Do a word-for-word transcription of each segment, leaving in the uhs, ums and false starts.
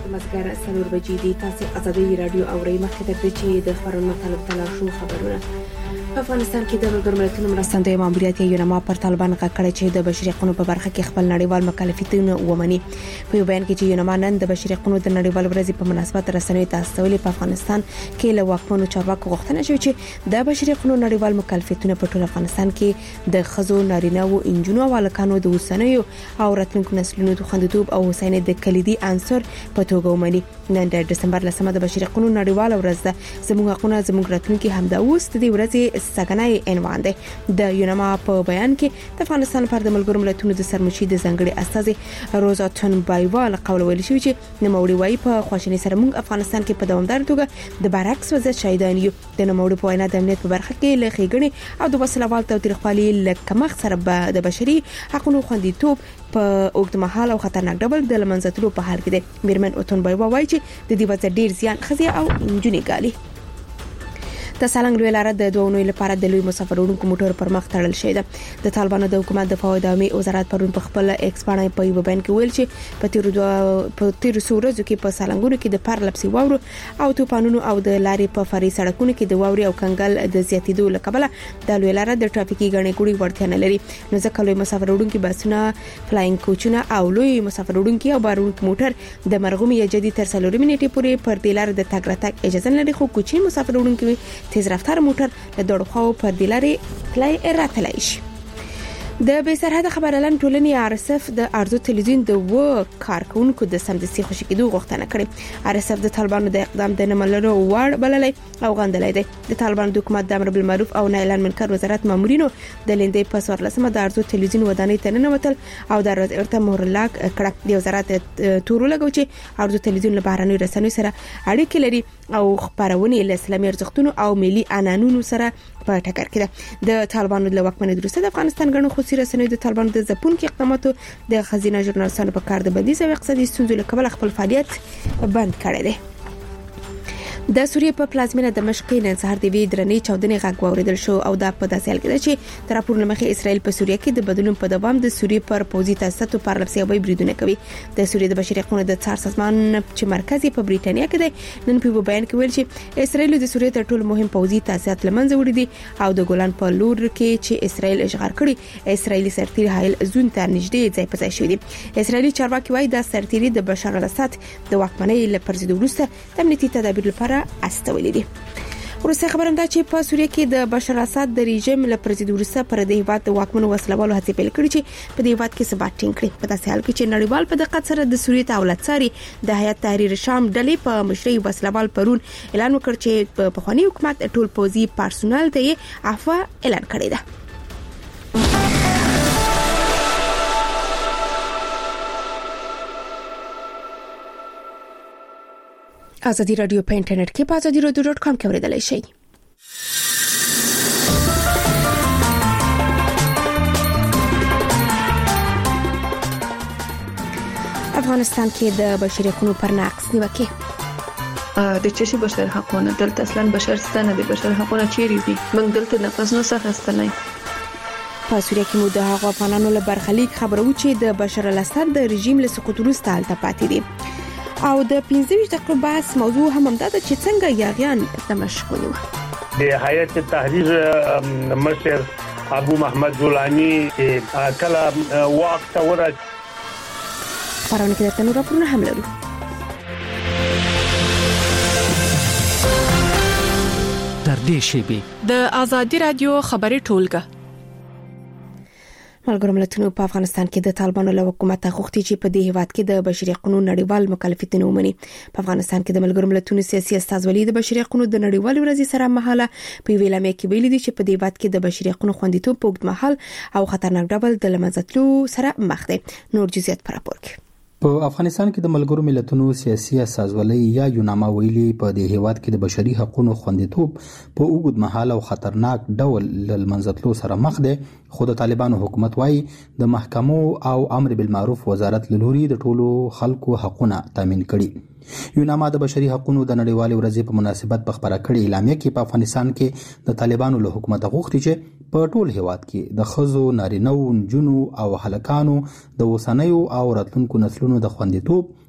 مازدیګر څلور بجې دي. تاسو ازادي رادیو اورئ. مخکې تر دې چې د خبرونو مطلب تلاشو خبرونه په افغانستان کې د ملګرو ملتونو مرستندوی ماموریت یونما پر طالبان غکړی چې د بشري حقوقو په برخه کې خپل نړیوال مکلفیتونه ومني. په یو بیان کې چې یونما نن د بشري حقوقو د نړیوال ورځې په مناسبت رسنیو ته استولې په افغانستان کې له واکمنو چارواکو غوښتنه شوې چې د بشري حقوقو نړیوال مکلفیتونه په ټول افغانستان کې د خزو نارینه او انجونو او الکانو د وسنیو او راتلونکو نسلونو د خوندیتوب او حسینه د کلیدي عنصر په توګه ومني. نن د دسمبر لسمه د بشري حقوقو نړیوال ورځ ده. زموږ حقونه زموږ راتلونکي همدا اوس د ورځې سګنای عنوان دی. د یونما په بیان کې د افغانستان پر د ملګرو ملتونو د سرمشي د ځنګړي استازي روزا تنبایوال قول ویل شوی چې نوموړي وايي په خواشنۍ سره موږ افغانستان کې په دوامدار توګه د برعکس وضعیت شاهدان یو. د نوموړي په وینا د امنیت په برخه کې له ښېګڼې او د وسلوال توتریخوالي له کمښت سره د بشري حقوقو خوندیتوب په اوږدمهاله او خطرناک ډول د لمنځتلو په حال کې دی. میرمن تنبایوال وايي چې د دې وضعیت ډیر زیان خزي او انجونې ګالي. د سالنګ لوی لاره د دوه اونۍ لپاره د لوی مسافر وړونکو موټر پر مخ تړل شوی دی. د طالبانو د حکومت د فواد عامه وزارت پرون په خپل ایکس باندې په یو بیان کې ویل چې په تیر دوه په تیر ورځو کې په سالنګونو کې د پارلپسي واورو او توپانونو او د لارې په فري سړکونو کې د واوري او کنګل د زیاتیدو لکبله د لوی لاره د ټرافیکي ګڼې ګوڼې ورته نه لري. نو ځکه لوی مسافر وړونکو بسونه، فلاینګ کوچونه او لوی مسافر وړونکو او بارونکو موټر د مرغومي جدي تر څلور منټې پورې پر د لارې د تګ راتګ اجازه نه لري. خو کوچني مسافر وړونکو تیز رفتار موټر له دوړو خو پر دلارې تلای راتلای شي. د بې سرحده خبرلن ټولنې آر اس اف د ارزو تلویزیون د و کارکونکو د سمدستي خوشی کېدو غوښتنه کړې. آر اس اف د طالبانو د اقدام د نملرو وړ بللې او غندلې ده. د طالبانو د حکومت د امر بالمعروف او نهي عن المنکر وزارت مامورینو د لندې په څوارلسمه د ارزو تلویزیون ودانۍ ته ننوتل او د ورته مهر لاګ کړه. د وزارت تورو لګو چې ارزو تلویزیون له بهرنۍ رسنیو سره اړیکې لري او خبرونه له اسلامي ارزښتونو او ملي عنعنونو سره په ټکر کې ده. د طالبانو د واکمنۍ وروسته د افغانستان غنو خصوصي رسنیو د طالبانو د ځپونکو اقداماتو د خزینه ژورنالستانو په کار د بندیز او اقتصادي ستونزو له کبله خپل فعالیت بند کړی دی. د سوریې په پلازمینه دمشق کې نن سهار د وی درنې چاودنې غږ واوریدل شو او دا په داسې حال کې ده چې تر راپور مخې اسرائیل په سوریه کې د بدلون په دوام د سوریې پر پوځي تاسیساتو پارلپسي او بریدونه کوي. د سوریې د بشري حقوقو د څار سازمان چې مرکزي په بریټانیا کې دی نن په بیان کې ویل چې اسرائیل د سوریې تر ټولو مهم پوځي تاسیسات لمنځه وړي دي او د ګولان په لور کې چې اسرائیل اشغال کړي اسرائیلي سرتیر حایل زون ته نږدې ځای په ځای شوی دي. اسرائیلي چارواکي وايي دا سرتیری د بشار الاسد د واکمنۍ لپاره د وروسته د امنیتي تدابیر لپاره استولې دي. ورسته خبرم دا چې په سوریه کې د بشار الاسد د رژیم لپاره د وروسته پر د هیواد د واکمنو وسلوالو هڅې پیل کړې چې په دې هیواد کې ثبات ټینګ کړي. په داسې حال کې چې نړیوال په دقت سره د سوریې ته اولادساري د هیئت تحریر شام ډلې په مشرۍ وسلوال پرون اعلان وکړ چې په پخوانی حکومت ټول پوځي پرسونل ته یې عفو اعلان کړی دی. ازادي رادیو په انټرنیټ کې په ازادي رادیو ډاټ کام کې اوریدلای شئ. افغانستان کې د بشري حقوقو پر نقض نیوکه د چشي بشر حقونه دلته اصلا بشر ستنه د بشر حقونه چیرې دي موږ دلته نفس نه سخستنای. په سوریه کې مو د هغو افغانانو له برخلیک خبرو چې د بشار الاسد د رژیم له سقوط وروسته هلته پاتې دي او د پنځه ویشت دقیقو بحث موضوع هم همدا ده چې څنګه یاغیان دمشق ونیو. د هیئت تحریر مشر ابو محمد جولانی کله وخت ورځ پرونه کې درته نور راپورونه هم لرو. تر دې شی د ازادي رادیو خبري ټولګه ملګرو ملتونو په افغانستان کې د طالبانو له حکومت غوښتي چې په دې هیواد کې د بشري حقوقو نړیوال مکلفیتونه ومني. په افغانستان کې د ملګرو ملتونو سیاسي استازولي د بشري حقوقو د نړیوال ورځې سره مهاله په ویلامه کې ویلي دي چې په دې هیواد کې د بشري حقوقو خوندیتوب په اوږدمهال او خطرناک ډول د لمنځتلو سره مخ دي. نور جزئیات پر راپور کې په افغانستان کې د ملګرو ملتونو سیاسي اساسولۍ یا یوناما ویلي په دې هیواد کې د بشري حقوقو خوندیتوب په اوږد مهال او خطرناک ډول لمنځتلو سره مخ دی. خو د طالبانو حکومت وايي د محکمو او امر بالمعروف وزارت له لوري د ټولو خلکو حقوقونه تامین کړي. یوناما د بشري حقوقو د نړیوال ورځې په مناسبت په خبره کړې اعلامیه کې په افغانستان کې د طالبانو له حکومت غوښتي چې په ټول هیواد کې د خزو نارینه او نجونو او هلکانو د وسنیو او راتلونکو نسلونو د خوندیتوب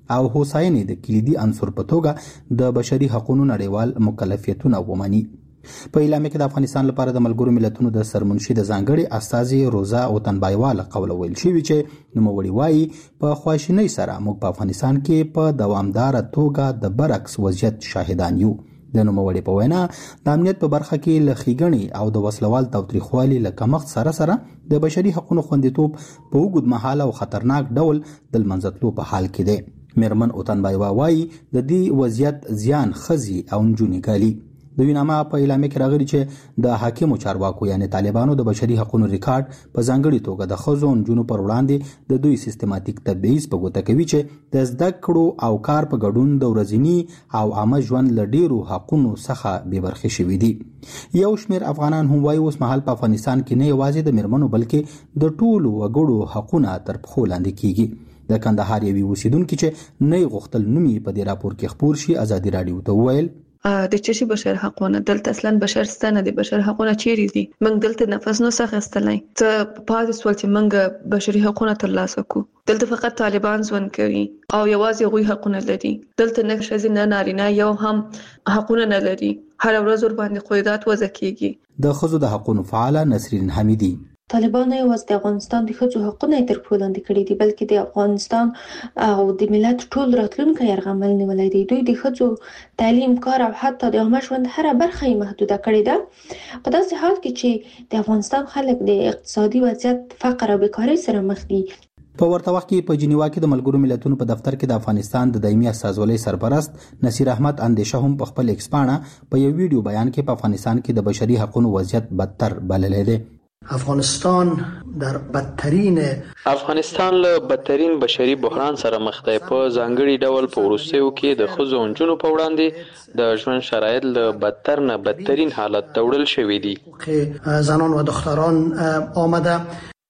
او هوساینې د کلیدي عنصر په توګه د بشري حقوقو نړیوال مکلفیتونه ومني. په اعلامیه کې د افغانستان لپاره د ملګرو ملتونو د سرمنشي د ځانګړي استازي روزا اوتنبایواله قول ویل شوی چې نوموړي وایي په خواشینۍ سره موږ په افغانستان کې په دوامدار توګه د برعکس وضعیت شاهدان یو. د نوموړي په وینا د امنیت په برخه کې له ښېګڼې او د وسلوال تاوتریخوالي له کمښت سره سره د بشري حقوقو خوندیتوب په اوږد مهاله او خطرناک ډول د له منځه تلو په حال کې دی. میرمن اوتنبایوا وایي د دې وضعیت زیان ښځې او نجونې ګالي. د ویناما په اعلامیه کې راغلي چې د حاکمو چارواکو یعنی طالبانو د بشري حقوقو ریکارډ په ځانګړي توګه د ښځو او نجونو پر وړاندې د دوی سیستماتیک تبعیض په ګوته کوي چې د زده کړو او کار په ګډون د ورځني او عامه ژوند له ډیرو حقوقو څخه بې برخې شوي دي. یو شمېر افغانان هم وایي اوس مهال په افغانستان کې نه یوازې د میرمنو بلکې د ټولو وګړو حقونه تر پښو لاندې کیږي. د کندهار یوې اوسیدونکي چې نه غوښتل نوم یې په دې راپور کې خپور شي ازادي رادیو ته وویل د چشي بشر حقونه دلته اصلا بشر ستنه دي بشر حقونه چیرې دي موږ دلته نفس نو څخه استلای ته پاتې سوال چې موږ بشري حقونه ترلاسه کو دلته فقط طالبان ځوان کوي او یوازې غوي حقونه لري دلته نه ښځې نه نارینه یو هم حقونه نه لري هر ورځ ور باندې قیودات وضع کیږي. د ښځو د حقوقو فعال نسرین حمیدی طالبان یوازې د افغانستان د ښځو حقونه تر پښو لاندې کړي دي بلکې د افغانستان او د ملت ټول راتلونکی یرغمل نیولای دي. دوی د ښځو تعلیم کار او حتی د عامه ژوند هر برخه یې محدوده کړې ده په داسې حال کې چې د افغانستان خلک د اقتصادي وضعیت فقر او بیکارۍ سره مخ دي. په ورته وخت کې په جنیوا کې د ملګرو ملتونو په دفتر کې د افغانستان د دایمي استازولۍ سرپرست نصیر احمد اندیشه هم په خپل ایکس پاڼه په یو ویډیو بیان کې په افغانستان کې د بشري حقوقو وضعیت بدتر بللی دی. افغانستان در بدترین افغانستان له بدترین بشري بحران سره مخ دی. په ځانګړي ډول په وروستیو کې د ښځو او نجونو په وړاندې د ژوند شرایط له بدتر نه بدترین حالت ته وړل شوي دي. زنان و دختران آمده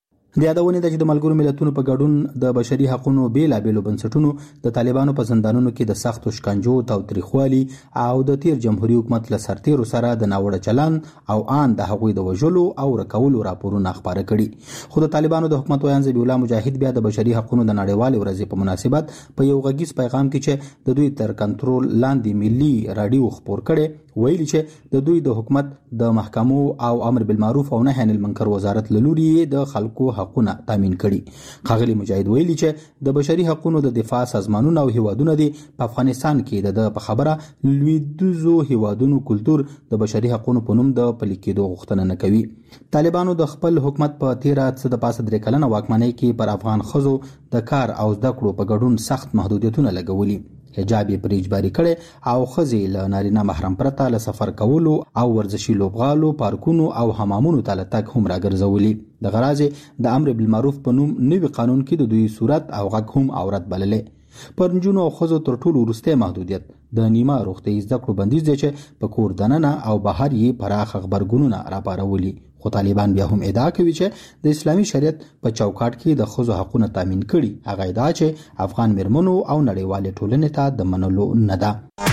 د یادونې ده چې د ملګرو ملتونو په ګډون د بشري حقوقو بیلابېلو بنسټونو د طالبانو په زندانونو کې د سختو شکنجو تاوتریخوالي او د تیر جمهوریت حکومت له سرتیرو سره د ناوړه چلند او آن د هغوی د وژلو او ورکولو راپورونه خپاره کړي. خو د طالبانو د حکومت ویان ذبیح الله مجاهد بیا د بشري حقوقو د نړیوالې ورځې په مناسبت په یو غږیز پیغام کې چې د دوی تر کنټرول لاندې ملي رادیو خپور کړي ویلي چې د دوی د حکومت د محکمو او امر بالمعروف او نهي عن المنکر وزارت له لوري د خلکو حقونه تامین کړي. ښاغلي مجاهد ویلي چې د بشري حقوقو د دفاع سازمانونه او هیوادونه دي په افغانستان کې د په خبره لویدیځو هیوادونو کلتور د بشري حقوقو په نوم د پلي کېدو غوښتنه نه کوي. طالبانو د خپل حکومت په تیره څه د پاسه درې کلنه واکمنۍ کې پر افغان ښځو د کار او زده کړو په ګډون سخت محدودیتونه لګولي. حجاب یې پرې اجباري کړی او ښځې له نارینه محرم پرته له سفر کولو او ورزشي لوبغالو پارکونو او حمامونو ته له تګ هم راګرځولي. د غراض د امر بالمعروف په نوم نوي قانون کې د دوی صورت او غږ هم عورت بللی. پر نجونو او ښځو تر ټولو وروستی محدودیت د نیمه روغتیايي زده کړو بندیز دی چې په کور دننه او بهر یې پراخ غبرګونونه راپارولي. خو طالبان بیا هم ادعا کوي چې د اسلامي شریعت په چوکاټ کې د ښځو حقونه تامین کړي. هغه ادعا چې افغان میرمنو او نړیوالې ټولنې ته د منلو نه ده.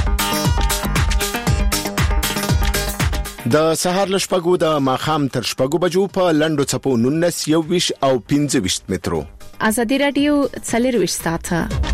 د سهار له شپږو د ماښام تر شپږو بجو په لنډو څپو نولس یوویشت او پنځه ویشت مترو. ازادي رادیو څلور ویشت ساعته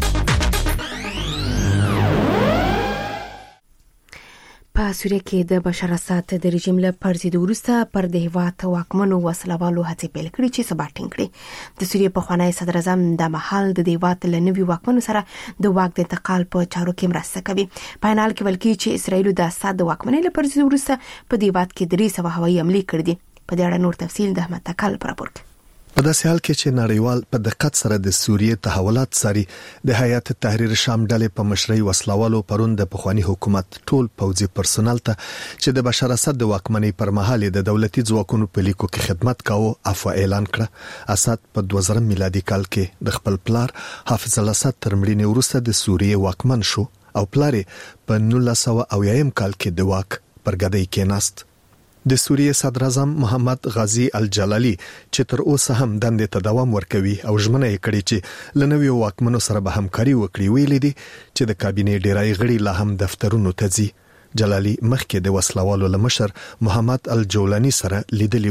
په سوریه کې د بشار اسد د رژیم له پرځېدو وروسته پر د هیواد واکمنو وسلوالو هڅې پیل کړې چې ثبات ټینګ کړي. د سوریه پخوانی صدر اعظم د مهال د هیواد له نوي واکمنو سره د واک د انتقال په چارو کې مرسته کوي. په حال کې بلکې چې اسرائیل د اسد د واکمنۍ له پرځېدو وروسته په د هیواد کې درې سوه هوایي حملې کړې دي. په دې اړه نور تفصیل د احمد تکل پر راپور کې. په داسې حال کې چې نړیوال په دقت سره د سوریې تحولات څاري، د هیئت تحریر شام ډلې په مشرۍ وسلوالو پرون د پخوانی حکومت ټول پوځي پرسونل ته چې د بشار اسد د واکمنۍ پر مهال د دولتي ځواکونو په لیکو کې خدمت کاوه عفو اعلان کړ. اسد په دوه زره میلادي کال کې د خپل پلار حافظ الاسد تر مړینې وروسته د سوریې واکمن شو او پلار په نولس سوه اویایم کال کې د واک پر ګدۍ کېناست. د سوریې صدر اعظم محمد غازی الجلالی چې تر اوسه هم دندې ته دوام ورکوي او ژمنه یې کړې چې له نویو واکمنو سره به همکاري وکړي، ویلي دي چې د کابینې ډیری غړي لا هم دفترونو ته ځي. جلالی مخکې د وسلوالو له مشر محمد الجولانی سره لیدلی و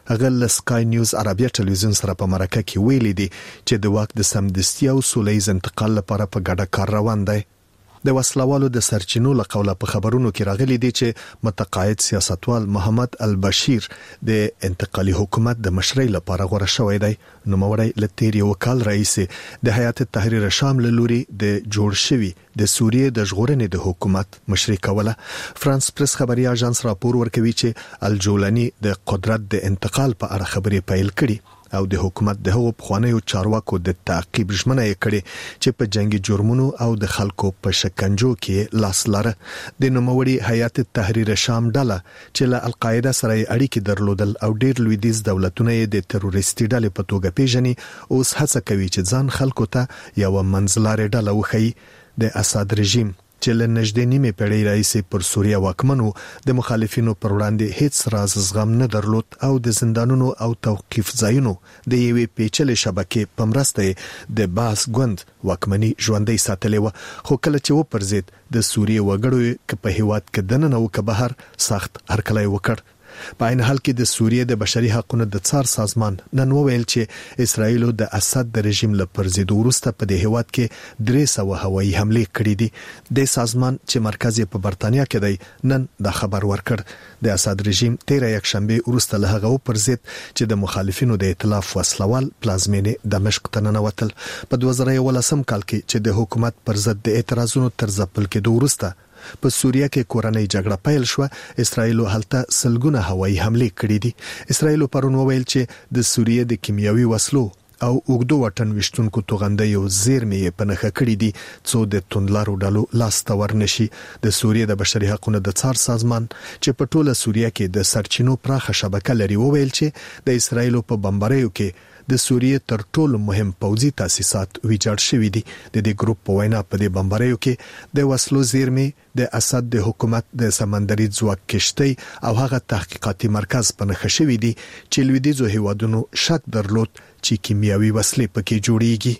هغه ل سکای نیوز عربیه ټلویزیون سره په مرکه کې ویلي دي چې د واک د سمدستي او سولهییز انتقال لپاره په ګډه کار روان دی. د وسلوالو د سرچینو له قوله په خبرونو کې راغلي دي چې متقاعد سیاستوال محمد البشیر د انتقالي حکومت د مشرۍ لپاره غوړه شوی دی. نو موري لتيري وکال رئیس د حیات تحریر شام له لوري د جوړ شوی د سوریې د ژغورنې د حکومت مشري کوله. فرانس پریس خبري اژانس راپور ورکوي چې الجولانی د قدرت د انتقال په اړه خبري پیل کړي او د حکومت د هغو پخوانیو چارواکو د تعقیب ژمنه یې کړې چې په جنگي جرمونو او د خلکو په شکنجو کې لاس لاره. د نوموړي حیات تحریر شام ډله چې له القاعده سره اړیکې درلودل او ډېر لویدیز دولتونه یې د تروریستي ډلې په توګه پیژني، اوس هڅه کوي چې ځان خلکو ته یو منځلارې ډله وښيي. د اسد رژیم چې له نږدې نیمه پیړۍ راهیسې پر سوریه واکمنو د مخالفینو پر وړاندې هیڅ راز زغم نه درلود او د زندانونو او توقيف ځایونو د یوې پیچلې شبکې په مرسته د باس ګوند واکمني ژوندۍ ساتلې و. خو کله چې و پر ضد د سوریه وګړو ک په هیواد کې دننه او ک بهر سخت هرکلی وکړ. په عین حال کې د سوریې د بشري حقوقو د څار سازمان نن وویل چې اسرائیل د اسد د رژیم له پرځېدو وروسته په دې هیواد کې درې سوه هوایي حمله کړې دي. د سازمان چې مرکز په برتانیا کې دی نن دا خبر ورکړ. د اسد رژیم تیره یک شنبه وروسته له هغه پرځید چې د مخالفینو د ائتلاف وسلوال پلازمینې دمشق ته ننوتل. په دوه زره یولسم کال کې چې د حکومت پر ضد د اعتراضونو تر ځپل کېدو وروسته په سوریه کې کورنۍ جګړه پیل شو، اسرائیل هلته سلګونه هوایي حمله کړې دي. اسرائیل پرون وویل چې د سوریه د کیمیاوي وسلو او اوګدو وطن وشتونکو توغندیو زیرمې په نخښه کړې دي څو د توندلارو ډلو لاس ته ورنشي. د سوریه د بشري حقوقو د څار سازمان چې په ټوله سوریه کې د سرچینو پراخه شبکه لري وویل چې د اسرائیل په بمباریو کې د سوریه تر ټولو مهم پوځي تاسیسات ویجاړ شوي دي. د دې ګروپ په وینا په دې بمباریو کې د وسلو زیرمې د اسد د حکومت د سمندري ځواک کشتۍ او هغه تحقیقاتي مرکز په نښه شوي دي چې لویدیځو هیوادونو شک درلود چې کیمیاوي وسلې پکې جوړیږي.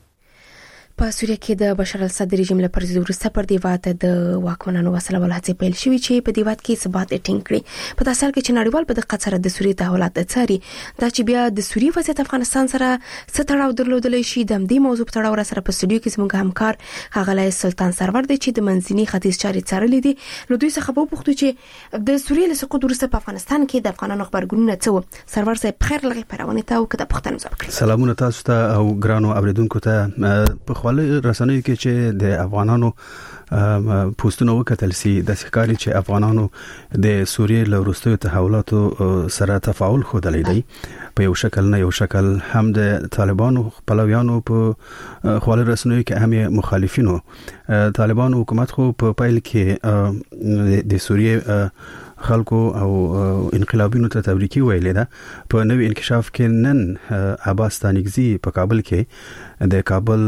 په سوریه کې د بشار الاسد رژیم له پرځېدو وروسته پر دیوات د واکمنانو وسلوال هڅې پیل شوې چې په دیوات کې ثبات ټینګ کړي. په تاسو کې چې نړیوال په دقت سره د سوریه تحولات څاري دا چې بیا د سوریه وضعیت افغانستان سره ستړاو درلودلی شي. د دې موضوع په تړاو سره په استودیو کې زموږ همکار غلای سلطان سرور دی چې د منځني ختیځ چاري څارلې دي. نو دوی څخه په پوښتنه چې د سوریه له سقوط وروسته په افغانستان کې د افغانانو خبرګونونه څه و. سرور صاحب بخیر لغې پرونه ته او کده پښتنو ځکه سلامونه تاسو ته او ګرانو اوریدونکو ته. په خپل رسنیو کې چې د افغانانو پوسټونه وکتل سي د ښکاری چې افغانانو د سوریه له وروستیو تحولاتو سره تفاعل خوده لیدي په یو شکل نه یو شکل هم د طالبانو خپلویانو په خپل رسنیو کې هم مخالفینو طالبانو حکومت خو په پایل کې د سوریه خلکو او انقلابینو ته تبریکي ویلې ده. په نوې انکشاف کې نن عباس تانیگزی په کابل کې د کابل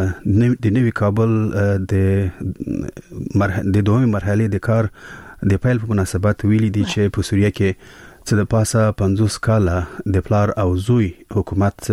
د نوې کابل د مرحله د دوه مرحله د کار د پیل په مناسبت ویلي دي چې په سوریه کې چې د پاسه پنځوس کاله د پلار او زوی حکومت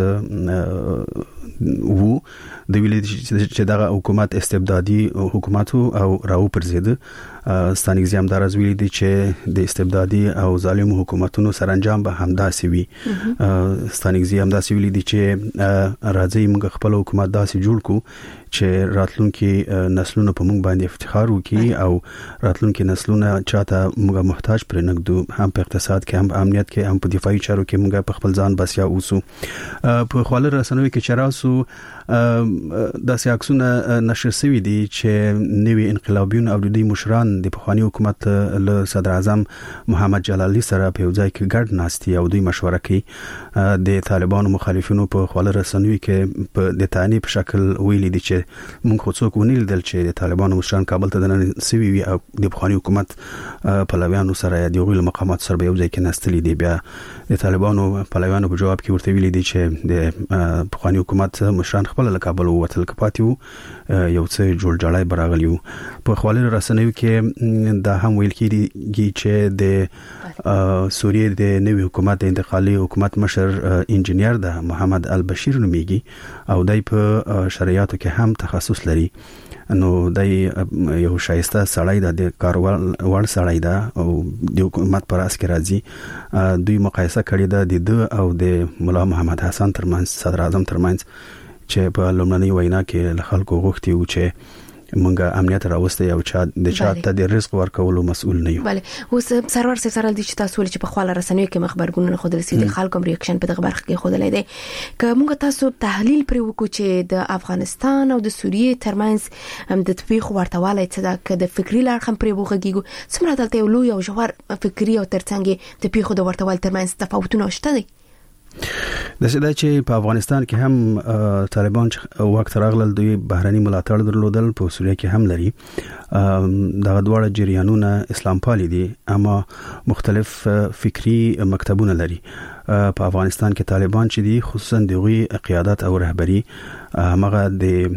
وو د ویلي چې دغه حکومت استبدادي حکومت او راو پرزیده. ستانیگزی هم دراز ویلي دي چې د استبدادي او ظالم حکومتونو سرانجام به همداسي وي. ستانیگزی هم داسي ویلي دي چې راځي موږ خپل حکومت داسي جوړ کو چې راتلونکي نسلونه په موږ باندې افتخار وکړي او راتلونکي نسلونه چاته موږ محتاج پر نګدو هم په اقتصاد کې هم امنیت کې هم په دفاعي چارو کې موږ په خپل ځان بسیا اوسو. په خپل رسنوي کې چراسو د سیاکسونه نشر شوی دي چې نوی انقلابیون او د مشران د پخوانی حکومت له صدر اعظم محمد جلالی سره په ځای کې ګډ ناستي او دوی مشوره کوي. د طالبانو مخالفینو په خپل رسنوي کې په د تانی په شکل ویلي دي چې موږ خو څوک ونیل دل چې د طالبانو مشران کابل ته دننه سوي وي او د پخوانی حکومت پلویانو سره د غویل مقامات سره په ځای کې ناستلي دي. بیا د طالبانو پلویانو په جواب کې ورته ویلي دي چې د پخوانی حکومت مشران خپل له کابل وتل کپاتیو یو څه جوړ جړای براغلیو. په خپل رسنوي کې چې دا هم ویل کیږي چې د سوریې د نوي حکومت د انتقالي حکومت مشر انجنیر د محمد البشیر نومیږي او دای په شریعتو کې هم تخصص لري. نو دای یو شایسته سړی د کاروال وړ سړی دا او د حکومت پر اس کې راځي. دوی مقایسه کړې ده د د او د مولا محمد حسن ترمنځ صدر اعظم ترمنځ چې په لومړنۍ وینا کې خلکو غوښتي و چې مونږه امنیت راوستي او چا د چا ته د رزق ورکولو مسؤل نه یو. بله اوس سرور سره سره د تاسو ول چې په خپل رسنیو کې مخبرګون خو د سیدي خلکو ریاکشن په دغه برخه کې خو دلې ده که مونږ تاسو تحلیل پر وکړو چې د افغانستان او د سوریې ترمنځ د تطبیق ورتواله چې د د فکری لار هم پر وګیږي څومره دلته یو لوی او جوهر فکری او ترڅنګ د پیښو د ورتوال ترمنځ تفاوتونه شته دي. د سده چې په افغانستان کې هم طالبان وخت راغلل دوی بهراني ملاتړ درلودل، په سوریه کې هم لري. دا دواړه جریانونه اسلام پالي دي اما مختلف فکری مکتبونه لري. په افغانستان کې طالبان چې دي خصوصا د قیادت او رهبری هغه د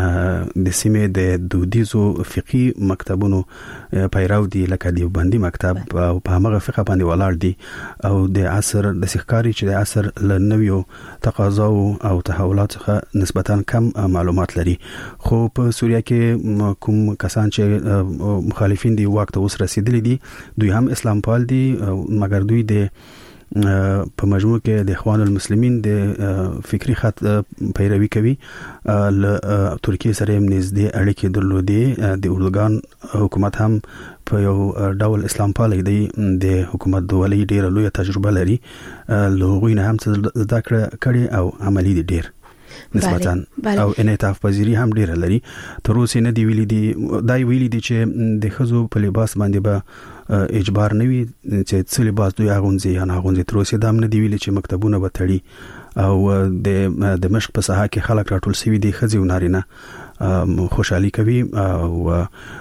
د سیمه د دودیزو فقهي مکتبونو پیرو دي لکه دیوبندي مکتب او په هغه فقه باندې ولاړ دي او د عصر د سخکاری چې د عصر لنویو تقاضا او تحولات څخه نسبتا کم معلومات لري. خو په سوریه کې کوم کسان چې مخالفین دي وخت اوس رسیدلي دي دوی هم اسلام پال دي مګر دوی د په مجموع کې د اخوان المسلمین د فکری خط پیروي کوي. ل ترکیه سره هم نږدې اړیکې درلودې. د اردوغان حکومت هم په یو ډول اسلام پالي دی د حکومت د ولې ډیره لوی تجربه لري. له هغوی نه هم زده کړې او عملی دي ډیر نسبتاً او انعطاف پذیری هم ډیره لري. تر اوسه نه دی ویلي دي دای ویلي دي چې د خزو په لباس باندې به اجبار نه وي چې څه لباس دوی اغونځي یا نه اغونځي. تر اوسه دا هم نه دی ویلي چې مکتبونه به تړي او د دمشق په ساحه کې خلک راټول شوي دي خزي او نارینه خوشحالي کوي او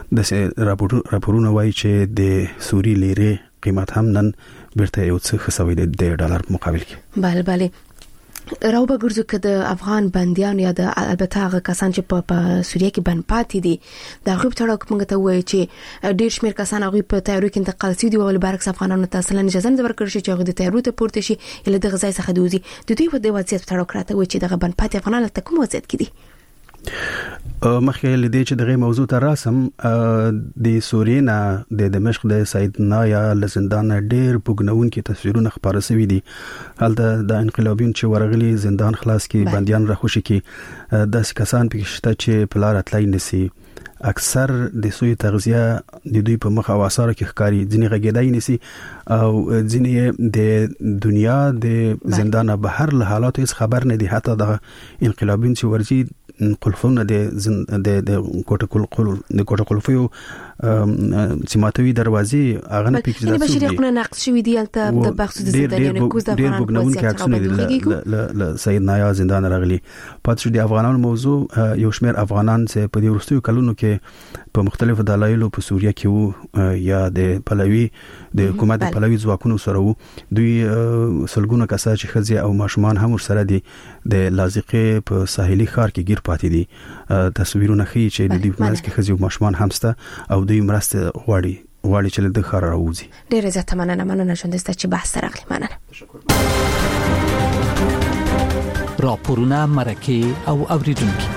د راپورونه وایي چې د سوري لیره قیمت هم نن بیرته یو څه خسوي د ډالر په مقابل کې. بله بله راو به ګرځو که د افغان بندیان یا د البته هغه کسان چې په سوریه کې بند پاتې دي د هغوی په تړاو موږ ته وایي چې ډېر شمېر کسان هغوی په تیارو کې انتقال شوي دي او برعکس افغانانو ته اصلا اجازه نه ورکړل شي چې هغوی د تیارو ته پورته شي یا له دغه ځای څخه د وځي. د دوی په دې وضعیت په تړاو راته وایي چې دغه بند پاتې افغانان هلته کوم وضعیت کې دي؟ مخکې لدې چې دغه موضوع ته راسم د سوریې نه د دمشق د سید نایا لزندان ډېر پوګنونکي تصویرونه خبره شوي دي. هلته د انقلابیون چې ورغلي زندان خلاص کی بنديان راخوشي کی داس کسان پکې شته چې په لار اتلای نسی. اکثر د سوی تغذیه د دوی په مخ او اثر کې ښکاری ځینې غږیدای نسی او ځینې د دنیا د زندان بهر له حالاتو هیڅ خبر نه دي. حتی د انقلابیون چې ورجی قلفونه د د د کوټه قل د کوټه قلفیو سیماتوي دروازې اغه نه پکې د بشري حقوقو نقض شوې دي البته د بحث د زندانیانو کوز د افغانانو په وضعیت ل سید نایا زندان راغلي. پاتې د افغانانو موضوع یو شمېر افغانان چې په دې ورستیو کلونو کې په مختلفو دلایلو په سوریه کې وو یا د پلوي د حکومت د پلوي ځواکونو سره وو. دوی سلګونه کسان چې خزي او ماشومان هم سره دي د لاذقه په ساحلي ښار کې گیر پاتې دي. تصویرونه ښیي چې د دې منځ کې خزي او ماشومان همسته او دوی مرسته غواړي غواړي چې د ښار راوځي. ډېر زیات مننه مننه شوندسته چې بحث راغلی. مننه. راپورونه مرکه او اوریدونکو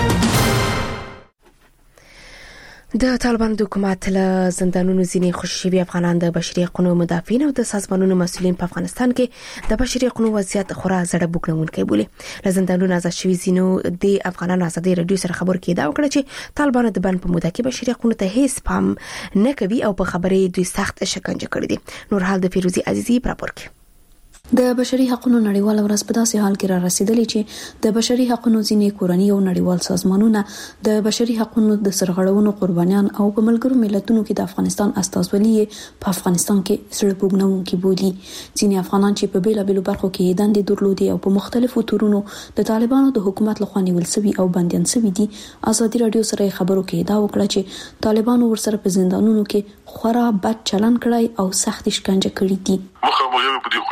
د طالبان د حکومت له زندانونو ځینې خوششوي افغانان د بشري حقوقو مدافعین او د سازمانونو مسؤلین په افغانستان کې د بشري حقوقو وضعیت خورا زړه بوږنونکی بولي. له زندانونو آزاد شوي ځینو د افغانانو ازادي رادیو سره خبر کې دا وکړه چې طالبان د بند په موده کې بشري حقوقو ته هیڅ پام نه کوي او په خبرې دوی سخت شکنجه کړي دي. نور حال د فیروزي عزیزي راپور کوي. د بشري حقوقو نړیوال ورځ په داسې حال کې را رسیدلې چې د بشري حقوقو ځینې کورنۍ او نړیوال سازمانونه د بشري حقوقو د سرغړونو قربانيان او په ملګرو ملتونو کې د افغانستان استازولي په افغانستان کې سره پوګنونکي بولي. ځینې افغانان چې په بیلابېلو برخو کې دندې درلودي او په مختلفو تورونو د طالبانو د حکومت لخوا نیول شوي او بنديان شوي دي ازادي رادیو سره خبرو کې دا وکړه چې طالبانو ورسره په زندانونو کې خورا بد چلن کړی او سخت شکنجه کړي دي. مخه مو یو په دې خلی باندې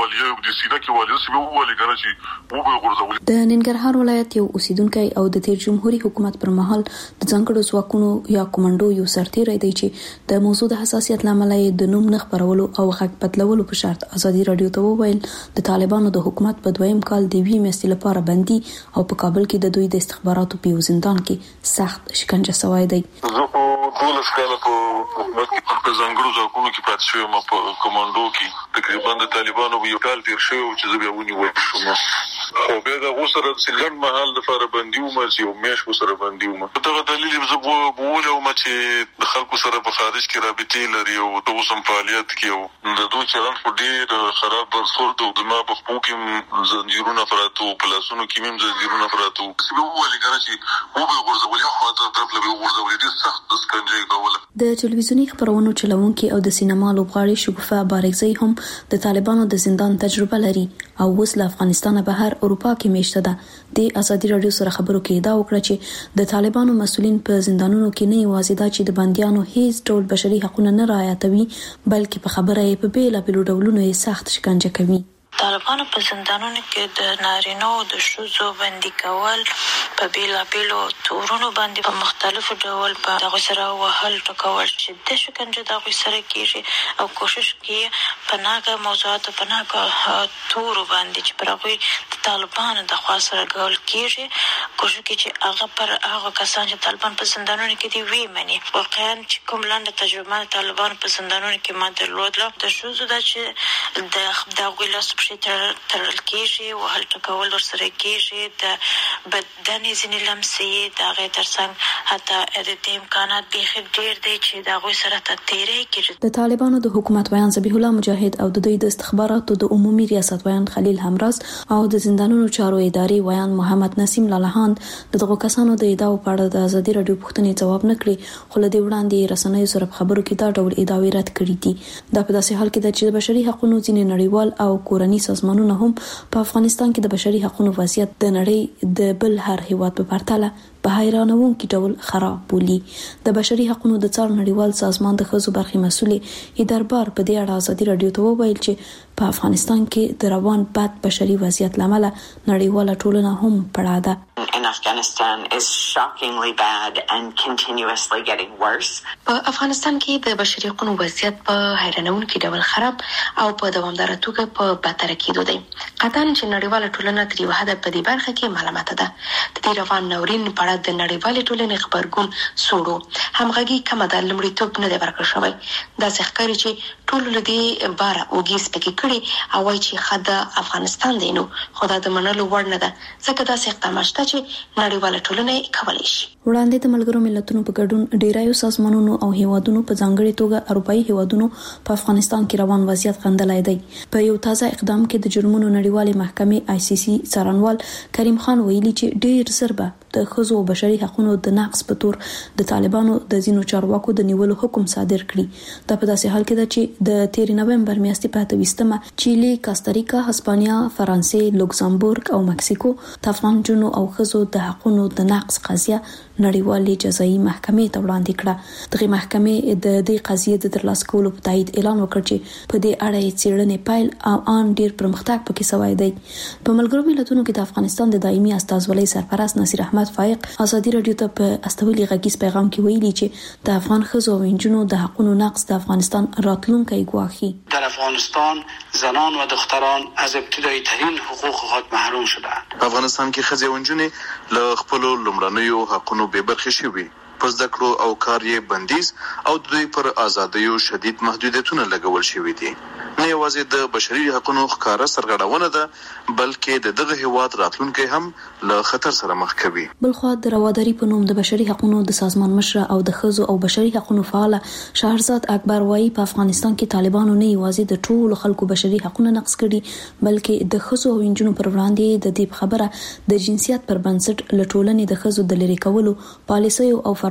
والیه د سینه کې والیه سیمه والی کنه چې و به غورځول. د ننګرهار ولایت یو اوسیدونکو او د تیر جمهوریت حکومت پر مهال د ځانګړو ځواکونو یا کمانډو یو سرتیری دی چې د موضوع د حساسیت لامل د نوم نه خبرولو او غږ بدلولو په شرط ازادي رادیو ته وویل د طالبانو د حکومت په دویم کال د وی میاشتې لپاره بندي او په کابل کې د دوی د استخباراتو په زندان کې سخت شکنجه شوی دی. زه په دولس کاله په حکومت کې په ځانګړو ځواکونو کې پاتې شوم په کمانډو کې تقریبا د طالبانو یو کال تیر شوی چې زه بیا ونیول شوم. خو بیا د غوسره د سلګن محل د لپاره بندي وم چې یو میش وسره بندي وم. په دغه دلیل زه بوله وم چې د خلکو سره په خارج کې رابطې لري او د اوسم فعالیت کې او د دوی چلند په ډېر خراب برخورد او د ما په خپل کې زنجیرونه پراتو په لاسونو کې مم زنجیرونه پراتو چې وولې کنه چې و به غورځولې خو دا طرف له غورځولې دي سخت سکنجه کوله. د ټلویزیونی خبرونو چلوونکي او د سینما لوبغاړي شګوفه بارکزی هم د طالبانو د زندان تجربه لري او اوس له افغانستان بهر اروپا کې میشته ده. د ازادي رادیو سره خبرو کې دا وکړه چې د طالبانو مسؤلین په زندانونو کې نه یوازې دا چې د بنديانو هیڅ ډول بشري حقوق نه رعایتوي بلکې په خبره یې په بیل بیل ډولونو یې سخت شکنجه کوي. طالبانو په زندانونو کې د نارینو د شوزو بندي کول په بیلا بیلو تورونو باندې په مختلفو ډول په دغه سره وهل ټکول چې د شکنجه دغه سره کیږي او کوشش کوي په ناګه موضوعات په ناګه تورو باندې چې پر هغه طالبانو د خوا سره ګول کیږي کوشش کوي چې هغه پر هغه کسان چې طالبان په زندانونو کې دي وی مني. واقعا چې کوم لاندې تجربه طالبان په زندانونو کې ما درلودله د شوزو د چې د دغه لاس ترل کیږي او هل ټکول ورسره کیږي د بدن ځینې لمسي د هغه ترڅنګ حتی د امکانات به ډیر دی چې د هغه سره تطیری کیږي. د طالبانو د حکومت ویان ذبیح الله مجاهد او د دوی د استخباراتو د عمومي ریاست ویان خلیل همراز او د زندانونو چارو اداري ویان محمد نسیم لالهاند دغه کسانو د ادعاو په اړه د ازادي رادیو پوښتنې جواب نکړي خو له دې وړاندې رسنیو سره خبرو کې دا ډول ادعاوې رد کړې دي. دا په داسې حال کې چې د بشري حقوقو ځینې نړیوال او کورنۍ سازمانونه هم په افغانستان کې د بشري حقوقو وضعیت د نړۍ د بل هر هیواد په پرتله په حیرانونکي ډول خراب بولي. د بشري حقوقو د څار نړیوال سازمان د خزو برخي مسؤلې اداربار په دې اړه ازادي رادیو ته وویل چې په افغانستان کې د روان بد بشري وضعیت لامل نړیواله ټولنه هم پړه ده. In Afghanistan is shockingly bad and continuously getting worse. په افغانستان کې د بشري حقوقو وضعیت په حیرانونکي ډول خراب او په دوامداره توګه په بدتر کېدو دی. قطعاً چې نړیواله ټولنه تر یو حده په دې برخه کې معلومات ده. د دې روان ناورین په اړه د نړیوالې ټولنې خبرګون سوړو همغږي کمه ده لومړیتوب نه دی ورکړل شوی. دا ښکاري چې ټول لدی بار اوږي سپکې کړي او وايي چې خدای افغانستان دی نو خدای د منلو وړ نه ده ځکه دا اقدامات شته چې نړیواله ټولنه کولی شي. وړاندې د ملګرو ملتونو په ګډون ډیرایو سازمانونو او هیوادونو په ځانګړي توګه اروپאי هیوادونو په افغانستان کې روان وضعیت غندلای دی. په یو تازه اقدام کې د جرمونو نړیوالې محکمې آی سی سی څارنوال کریم خان ویلي چې ډیر زربه د خزو او بشري حقوقو د نقض په تور د طالبانو د زینو چارواکو د نیولو حکم صادر کړي. دا په داسې حال کې ده چې د تیر نومبر میاشتې په اتویستمه چیلي، کاستاریکا، هسپانیا، فرانسې، لوکزامبورګ او مکسیکو د افغان جنو او خزو د حقوقو د نقض قضیه نړیوالې جزایي محکمې ته وړاندې کړه. دغه محکمې د دې قضیې د ترلاسه کولو په تایید اعلان وکړ چې په دې اړه یې څېړنې پیل او ان ډیر پرمختګ پکې شوی دی. په ملګرو ملتونو کې د افغانستان د دایمي استازولۍ سرپرست نصیر احمد فائق ازادي رادیو ته په استویلي غږیز پیغام کې ویلي چې د افغان خزو او انجونو د حقوقو نقض د افغانستان راتلونکي ګواښي. در افغانستان زنان و دختران از ابتدایی ترین حقوق خود محروم شدند. په افغانستان کې ښځې او نجونې له خپل لومړنیو حقوقو بې برخې شوي. په زده کړو او کار یې بندیز او د دوی پر ازادیو شدید محدودیتونه لګول شوي دي. نه یوازې د بشري حقوقو ښکاره سرغړونه ده بلکې د دغه هیواد راتلونکي هم له خطر سره مخ کوي. بلخو د رواداري په نوم د بشري حقوقو د سازمان مشر او د خزو او بشري حقوقو فعال شهرزاد اکبر وایي په افغانستان کې طالبانو نه یوازې د ټولو خلکو بشري حقوقو نقض کړي بلکې د خزو او انجونو پر وړاندې د دې خبره د جنسیت پر بنسټ لټولنې د خزو د لری کولو پالیسي او فرمان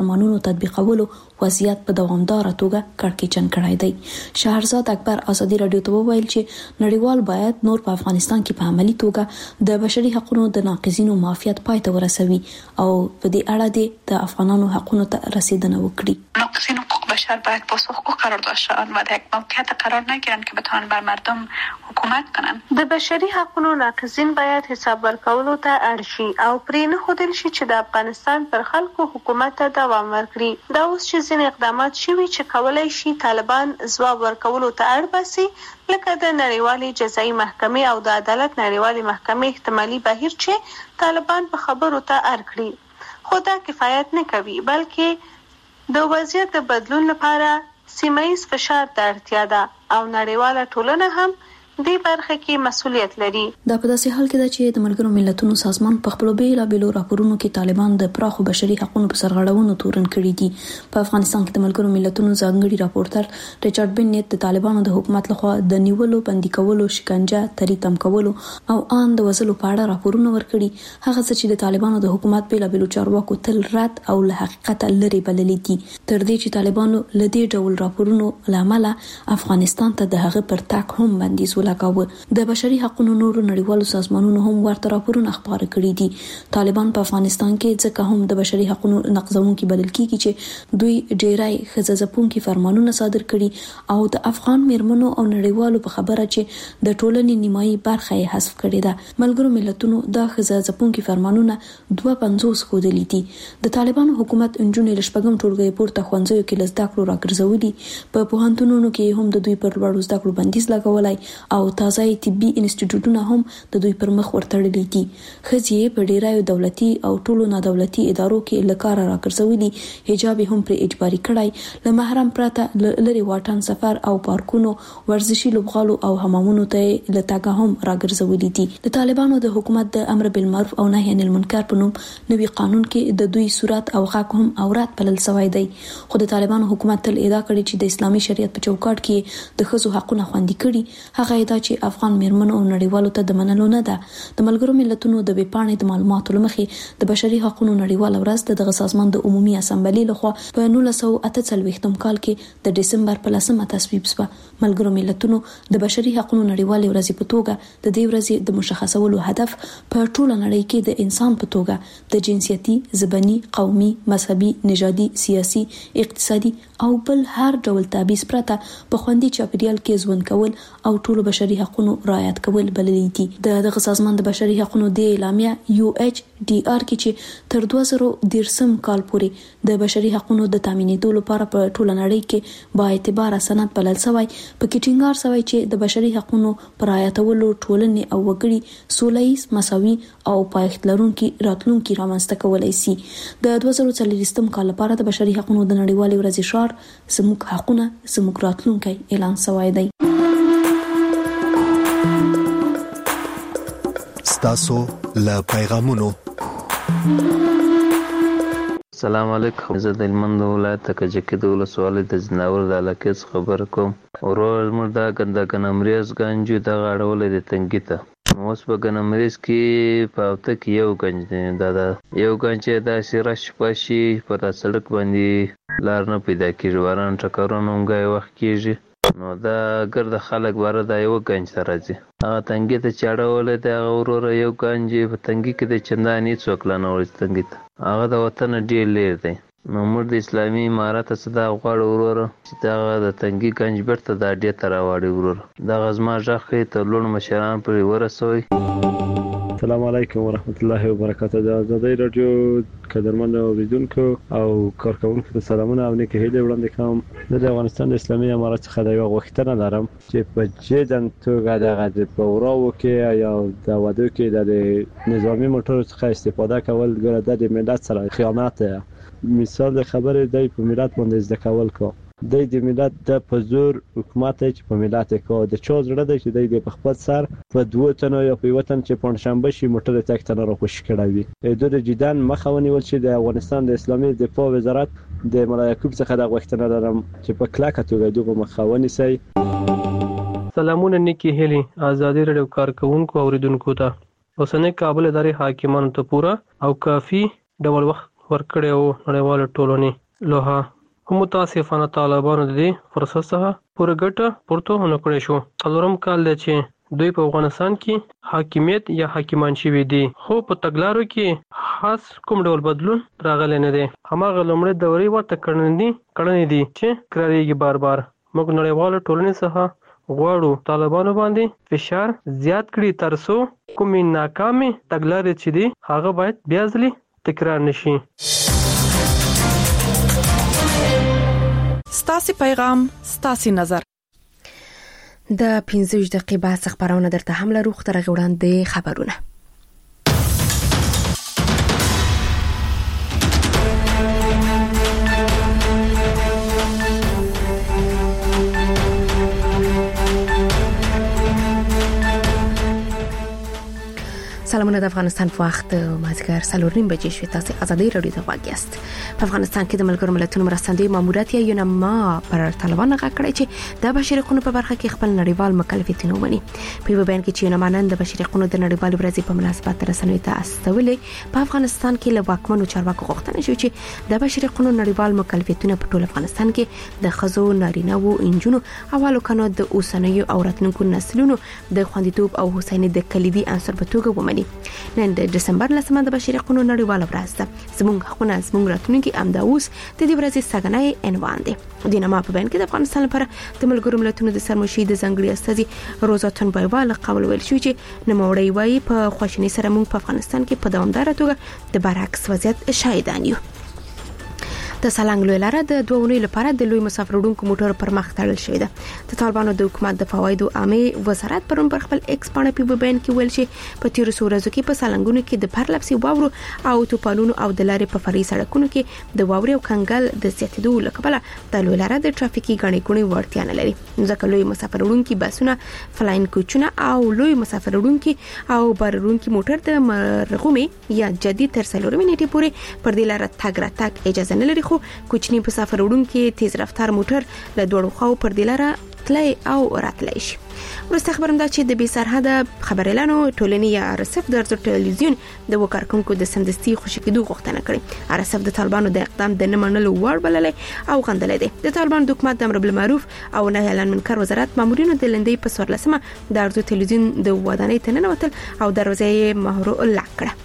فرمانونو تطبیقولو وضعیت په دوامدار توګه کړکېچن کړای دی. شهرزاد اکبر ازادي رادیو ته وویل چې نړیوال باید نور په افغانستان کې په عملی توګه د بشري حقوقو د ناقضینو معافیت پای ته ورسوي او په دې اړه د افغانانو حقوقو ته رسیدنه وکړي. ناقضین حقوق بشر باید پاسخگو قرار داشته و در یک موقعیت قرار نگیرند که بتوانند بر مردم حکومت کنند. د بشري حقوقو ناقضین باید حساب ورکولو ته اړ شي او پرې نه ښودل شي چې د افغانستان پر خلکو حکومت ته دوام ورکړي. دا اوس چې ځینې اقدامات شوي چې کولای شي طالبان ځواب ورکولو ته اړ باسي، لکه د نړیوالې جزایي محکمې او د عدالت نړیوالې محکمې احتمالي بهیر چې طالبان په خبرو ته اړ کړي، خو دا کفایت نه کوي، بلکې د وضعیت د بدلون لپاره سیمه ییز فشار ته اړتیا ده او نړیواله ټولنه هم دې برخه کې مسؤلیت لري. دا په داسې حال کې ده چې د ملګرو ملتونو سازمان په خپل بیلابېلو راپورونو کې طالبان د پراخو بشري حقوقو په سرغړونو تورن کړي دي. په افغانستان کې د ملګرو ملتونو ځانګړي راپورټر ریچارډ بنیت د طالبانو د حکومت لخوا د نیولو، بندي کولو، شکنجه، تریتم کولو او ان د وژلو په اړه راپورونه ورکړي. هغه څه چې د طالبانو د حکومت بیلابېلو چارواکو تل رد او له حقیقت لري بللې دي، تر دې چې طالبانو لدې ډول راپورونو لامل افغانستان ته د هغه پر تاک هم بندیز لګاوه. د بشري حقوقو نورو نړیوالو سازمانونو هم ورته راپورونه خپاره کړي دي. طالبان په افغانستان کې ځکه هم د بشري حقوقو نقضونکي بلل کیږي چې دوی ډیرای خزځپونکي فرمانونه صادر کړي او د افغان میرمنو او نړیوالو په خبره چې د ټولنې نیمایي برخه یې حذف کړي ده. ملګرو ملتونو د خزځپونکي فرمانونه دوه پنځوس خودلې دي. د طالبانو حکومت انجونې لشپګم ټولګي پورته خوندزیو کې لزدا کړو راګرځولي، په پوهنتونونو کې هم د دوی پر لوړو زده کړو بندیز لګولای او تازه طبي انسټیټیوټونه هم د دوی پر مخ ورتړلي دي. خځې په ډیرایو دولتي او ټولو نادولتي ادارو کې لکاره راګرځولي، حجاب هم پر اجباري کړای، له محرم پرته لری واټن سفر او پارکونو، ورزشي لوبغالو او حمامونو ته لټاګه هم راګرځولي دي. د طالبانو د حکومت د امر بالمعروف او نهي عن المنکر په نوم نوي قانون کې د دوی صورت او حق هم اورات بلل سوی دی. خو د طالبانو حکومت تل ادعا کړې چې د اسلامي شریعت په چوکاټ کې د ښځو حقونه خوندي کړي. هغه ادعا چې افغان میرمنو او نړیوالو ته د منلو نه ده. د ملګرو ملتونو د بېپاڼې د معلوماتو لمخې د بشري حقوقو نړیواله ورځ د دغه سازمان د عمومي اسامبلې لخوا په نولس سوه اته څلوېښتم کال کې د ډسمبر په لسمه تصویب شوه. ملګرو ملتونو د بشري حقوقو نړیوالې ورځې په توګه د دې ورځې د مشخصولو هدف په ټوله نړۍ کې د انسان په توګه د جنسیتي، ژبني، قومي، مذهبي، نژادي، سیاسي، اقتصادي او بل هر ډول تابعیض پرته په خوندي چاپیریال کې ژوند کول او ټولو بشري حقوقو رعایت کول بللي دي. د دغه سازمان د بشري حقوقو د اعلامیه یو ایچ ډي آر کې چې تر دوه زره دیرشم کال پورې د بشري حقوقو د تامینېدو لپاره په ټوله نړۍ کې با اعتبار سند بلل شوی، په کې ټینګار شوی چې د بشري حقوقو پر رعایتولو ټولنې او وګړي سولهییز، مساوي او پایښت لرونکي راتلونکي رامنځته کولای شي. د دوه زره څلوېښتم کال لپاره د بشري حقوقو د نړیوالې ورځې شعار زموږ حقونه زموږ راتلونکی اعلان شوی دی. تاسو له پیغامونو. السلام علیکم، زه د هلمند ولایت کجکي د ولسوالۍ د ځناور د علاقې څخه خبره کوم. ورور زموږ دا ګنده ګنمریز ګنج دغه اړولی دی تنګي ته. اوس په ګنمریز کې په هفته کې یو ګنج دی، دا دا یو ګنج چې داسې رش پشي په دا سړک باندې لار نه پیدا کېږي، باران ټکرونه هم ګای وخت کېږي، نو دا ګرده خلک باره دا یو ګنج ته راځي. هغه تنګي ته چې اړولی دی هغه وروره یو ګنج په تنګي کې دی چندانې هېڅوک لا نه ورځي تنګي ته، هغه د وطنه ډېر لرې دی. نو موږ د اسلامي امارت څخه دا غواړو وروره چې دغه د تنګي ګنج بیرته دا اډې ته راواړي وروره. دغه زما غږ ښایي تر لوړ مشران پورې ورسوئ. السلام علیکم ورحمت الله وبرکاته. د آزادۍ راډیو قدرمن اوریدونکو او کارکوونکو ته سلامونه او نیکې هیلې وړاندې کوم. زه د افغانستان د اسلامي امارت څخه د یوه غوښتنه لرم چې په جدي توګه دغه د پوراو کې یا د ودو کې د نظامي موټرو څخه استفاده کول ګوره د ملت سره خیانت دی. مثال د خبرې دی په ملت باندې زده کول کو دی د ملت د په زور حکومت چې په ملت کو د چا زړه دی چې دی په خپل سر په دوه تنو یا په وطن چې پنځشنبه شي موټر تک تنه را خوشی کړی وي. د جدان مخه ونیول چې د افغانستان د اسلامي دفاع وزارت د مولا یعقوب څخه د غوښتنه لرم چې په کلکه توګه دغه مخه ونیسي. سلامونه نیکی هلی آزادی رادیو کارکونکو اوریدونکو ته. اوسنۍ کابل ادارې حاکمانو ته پورا او کافي ډول وخت ورکړې او نړیوال ټولنې لوها هم متاسفانه طالبانو د دې فرصت څخه پوره ګټه پورته ونه کړې شو. څلورم کال دی چې دوی په افغانستان کې حاکمیت یا حاکمان شوي دي، خو په تګلارو کې خاص کوم ډول بدلون راغلی نه دی. هماغه لومړی دورې ورته کړنې دي کړنې دي چې تکراریږي بار بار. موږ نړیواله ټولنې څخه غواړو طالبانو باندې فشار زیات کړي ترڅو کومې ناکامې تګلارې چې دي هغه باید بیا ځلې تکرار نشي. ستاسو پیغام ستاسو نظر. د پنځه دقیقې بحث خبرونه درته هم لرو. خو تر هغه وړاندې خبرونه. سلامونه د افغانستان په وخت مازیګر څلور نیم بجې شوې. تاسو ازادي رادیو ته غواړئ یاست. په افغانستان کې د ملګرو ملتونو مرستندوی ماموریت یا یونما پر طالبان غاکړی چې د بشري حقوقو په برخه کې خپل نړیوال مکلفیتونه ومني. په یو بیان کې چې یونما نن د بشري حقوقو د نړیوال ورځې په مناسبت رسنیو ته استولې په افغانستان کې له واکمنو چارواکو غوښتنه شوې چې د بشري حقوقو نړیوال مکلفیتونه په ټول افغانستان کې د خزو نارینه وو انجونو اولو کنو د اوسنیو او راتلونکو نسلونو د خوندیتوب او حسیني د کلیدي عنصر په توګه ومني. نن د دسمبر لسمه د بشري حقوقو نړیواله ورځ ده. زموږ حقونه زموږ راتلونکي امدا اوس د دې ورځې سګنای عنوان دی. د نما په بیان کې د افغانستان لپاره د ملګرو ملتونو د سرمشي د ځنګړي استاذي روزاتون بایوال قول ویل شو چې نموړی وای په خوشنۍ سره موږ په افغانستان کې په دوامدار توګه د برعکس وضعیت شاهدان یو. د سالنګ لوی لاره د دوه اونۍ لپاره د لوی مسافر وړونکو موټر پر مخ تړل شوې ده. د طالبانو د حکومت د فوایدو عامه وزارت پرون پر خپل ایکس باندې په بیان کې ویل چې په تیر څو ورځو کې په سالنګونو کې د پرلپسې واورو او توپانونو او د لارې په فرعي سړکونو کې د واورې او کنګل د زیاتېدو لپاره د لوی لاره د ټرافیکي ګڼې ګوڼې وړتیا نه لري. ځکه لوی مسافر وړونکي بسونه، فلاین کوچونه او لوی مسافر وړونکي او بار وړونکي موټر د مرغومې یا جدي تر څلورمې نیټې پورې پر دې لاره تګ راتګ اجازه نه لري. خو کوچني مسافر وړونکي تیز رفتار موټر له دوړو خو پر دې لاره تلای او راتلای شي. ورسته خبرم دا چې د بي سرحده خبريالانو ټولنې یا ارسف د ارزو ټلویزیون د وکارکونکو د سندستي خوشی کېدو غوښتنه کړې. ارسف د طالبانو د اقدام د نه منلو وړ بللې او غندلې دي. د طالبانو د حکومت د امر بالمعروف او نهي عن المنکر وزارت مامورینو د لندې په سورلسمه د ارزو ټلویزیون د ودانۍ ته ننوتل او دروازه یې مهرو لک کړه.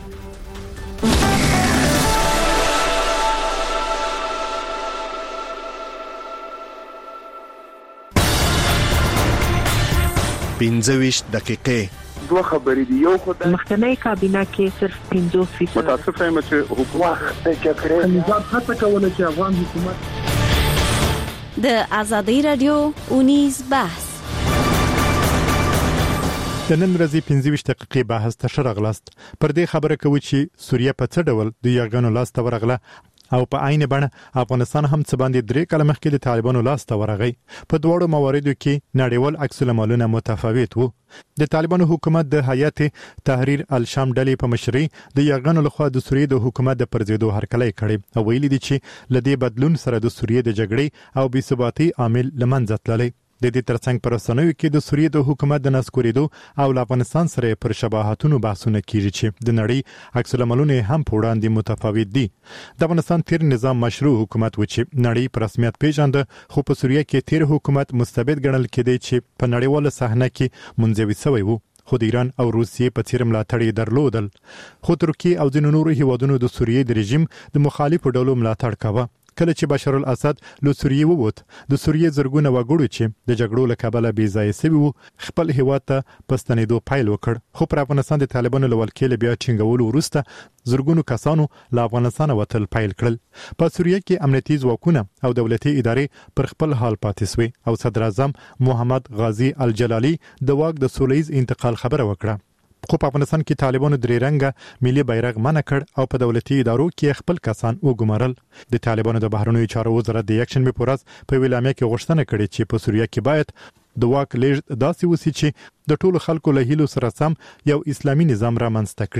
پنځه ویشت دقیقې دوه خبرې دي. یو خو د مخکنی کابینه کې صرف پنځه فیصد متاسف یم چې حکومت د جګړې نظام هڅه کوله چې افغان حکومت د ازادي رادیو اونیز بحث د نن ورځې پنځه ویشت دقیقې بحث ته شرغلاست. پر دې خبره کوي چې سوریه په څه ډول د یرغنو لاس ته ورغله او په عین بڼه افغانستان هم څه باندې درې کال مخکې د طالبانو لاس ته ورغی. په دوړو مواردو کې نړیوال عکس العملونه متفاوت وو. د طالبانو حکومت د هیئت تحریر الشام ډلې په مشرۍ د یرغنو لخوا د سوریې د حکومت د پرځېدو هرکلی کړی او ویلي دي چې لدې بدلون سره د سوریې د جګړې او بې ثباتۍ عامل لمنځه تللی. د دې ترڅنګ پر رسنیو کې د سوریې د حکومت د نسکورېدو او افغانستان سره پر شباهتونو بحثونه کیږي چې د نړۍ عکس العملونه هم په وړاندې متفاوت دي. د افغانستان تیر نظام مشروع حکومت و چې نړۍ په رسمیت پیژنده، خو په سوریې کې تیر حکومت مستبد ګڼل کېدی چې په نړیواله صحنه کې منځوي شوی وو. خو د ایران او روسیې په څیر ملاتړ درلودل. خو ترکیه او د نورو هیوادونو د سوریې د رژیم د مخالفو ډلو ملاتړ کاوه. کله چې بشار الاسد له سوریې ووت، د سوریې زرګونه وګړو چې د جګړو له کبله بې ځای شوي وو خپل هیواد ته پستنېدو پیل وکړ. خو پر افغانستان د طالبانو له ولکې بیا ټینګولو وروسته زرګونو کسانو له افغانستان وتل پیل کړل. په سوریې کې امنیتي ځواکونه او دولتي ادارې پر خپل حال پاتې شوي او صدر اعظم محمد غازی الجلالي د واک د سولهییز انتقال خبره وکړه. خو په افغانستان کې طالبانو درې رنګه ملي بیرغ منع کړ او په دولتي ادارو کې خپل کسان وګمارل. د طالبانو د بهرنیو چارو وزارت د یکشنبه په ورځ په ویلامه کې غوښتنه کړې چې په سوریه کې باید د واک لیږد داسې وسی چې د ټولو خلکو له هیلو سره سم یو اسلامي نظام رامنځته کړي.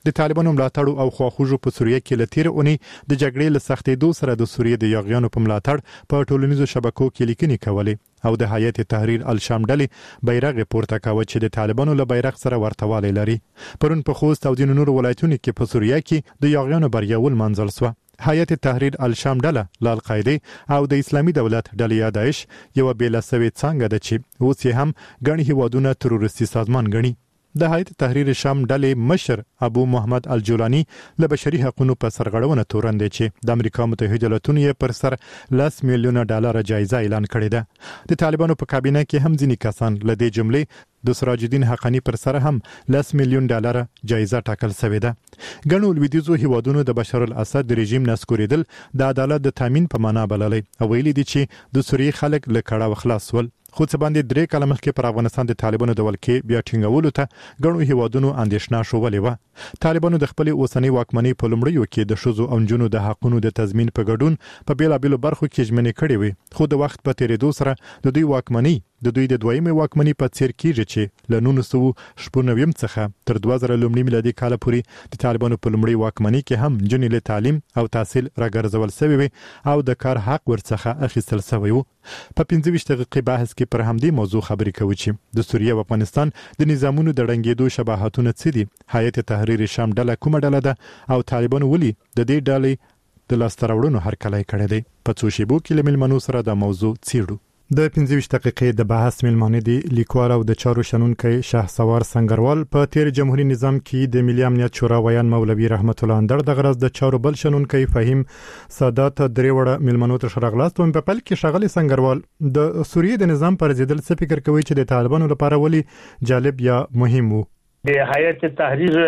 د طالبانو ملاتړ او خواخوږو په سوریه کې لتیر اونۍ د جګړې له سختېدو سره د سوریه د یاغیانو په ملاتړ په ټولنیزو شبکو کې لیکنې کولې او د هیئت تحریر الشام ډلې بیرغ پورته کاوه چې د طالبانو له بیرغ سره ورتوالی لري. پرون په خوست او د نورو ولایتونو کې په سوریه کې د یاغیانو بریاول منځل شو. هیئت تحریر الشام ډله له القاعده او د اسلامي دولت ډلې یا داعش یو بیل سوي څنګه د چې اوس هم غني هیوادونه تروریستي سازمان غني. د هیئت تحریر شام ډلې مشر ابو محمد الجولانی له بشري حقوقو په سرغړونه تورن دي چې د امریکا متحده ایالاتونو یې پر سر لس میلیونه ډالر جایزه اعلان کړې ده. د طالبانو په کابینه کې هم ځینې کسان له دې جملې د سراج الدین حقانی پر سر هم لس میلیون ډالر جایزه ټاکل شوې ده. ګڼو لویدیځو هیوادونو د بشار الاسد رژیم نسکوریدل د عدالت د تامین په معنا بللې او ویلي دي چې د سوریې خلک له کړه وخلاص ول. خو څه باندې درې کاله مخکې پر افغانستان د طالبانو د ولکې بیا ټینګولو ته ګڼو هیوادونو اندېښنه شولې و. طالبانو د خپل اوسنۍ واکمنۍ په لومړیو کې د ښځو او نجونو د حقوقو د تضمین په ګډون په بیلابېلو برخو کې ژمنې کړې وي، خو د وخت په تیریدو سره د دوی واکمنۍ د دوی د دویمه واکمنۍ په څیر کېږي چې له نولس سوه شپږ نوي څخه تر دوه زره لومړي میلادي کال پورې د طالبانو په لومړي واکمنۍ کې هم جنې له تعلیم او تحصیل راګرځول شوی وي او د کار حق ورڅخه اخیستل شوی وو. په پنځه ویشت دقیقې بحث کې پر همدې موضوع خبرې کوي چې د سوریه او افغانستان د نظامونو د ړنګېدو شباهتونه څه دي، هیئت تحریر شام ډله کومه ډله ده او طالبانو ولي د دې ډلې د لاسته راوړنو هرکلی کړی دی. په څو شیبو کې له میلمنو سره د موضوع څیړو. د پنځه ویشت دقیقې د بحث میلمانه دي لیکوال او د چارو شنونکي شهسوار سنگروال. په تیر جمهوریت نظام کې د ملي امنیت شورا ویان مولوي رحمت الله اندر د غرض د چارو بل شنونکي فهیم سادات درې وړه میلمنو ته شرغلاست. په پل کې شغلي سنگروال د سوریه د نظام پر ضد څه فکر کوي چې د طالبانو لپاره ولي جالب یا مهم وو. د هیئت تحریر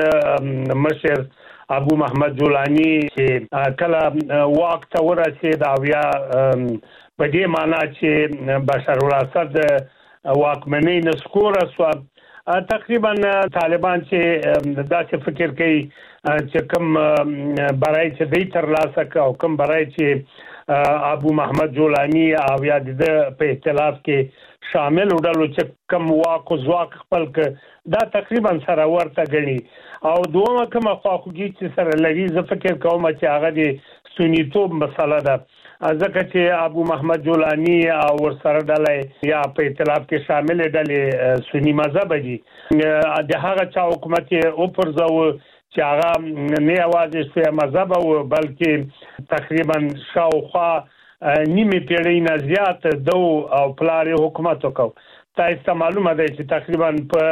مشر ابو محمد جولانی چې کله واک ته ورسید او یا په دې معنا چې بشار الاسد واکمنۍ نسکوره سو، تقریبا طالبان چې داسې فکر کوي چې کوم برای چې دوی ترلاسه کوي او کوم برای چې ابو محمد جولانی او یا د په ائتلاف کې شامل وډلو چې کوم واک او ځواک خپل ک دا تقریبا سره ورته غني. او دومره کوم خواخوږي چې سره لري زه فکر کوم چې هغه د سنیتوب مسله ده، ځکه چې ابو محمد جولانی او ورسره ډلې یا په ائتلاف کې شامل ډلې سنی مذهب دي. د هغه چا حکومت او پرځو چې هغه نه یوازې سوی مذهب او بلکې تقریبا شاوخوا نیمه پیړۍ نه زیات دو او پلار حکومت وکړ. تاسو معلومه ده چې تقریبا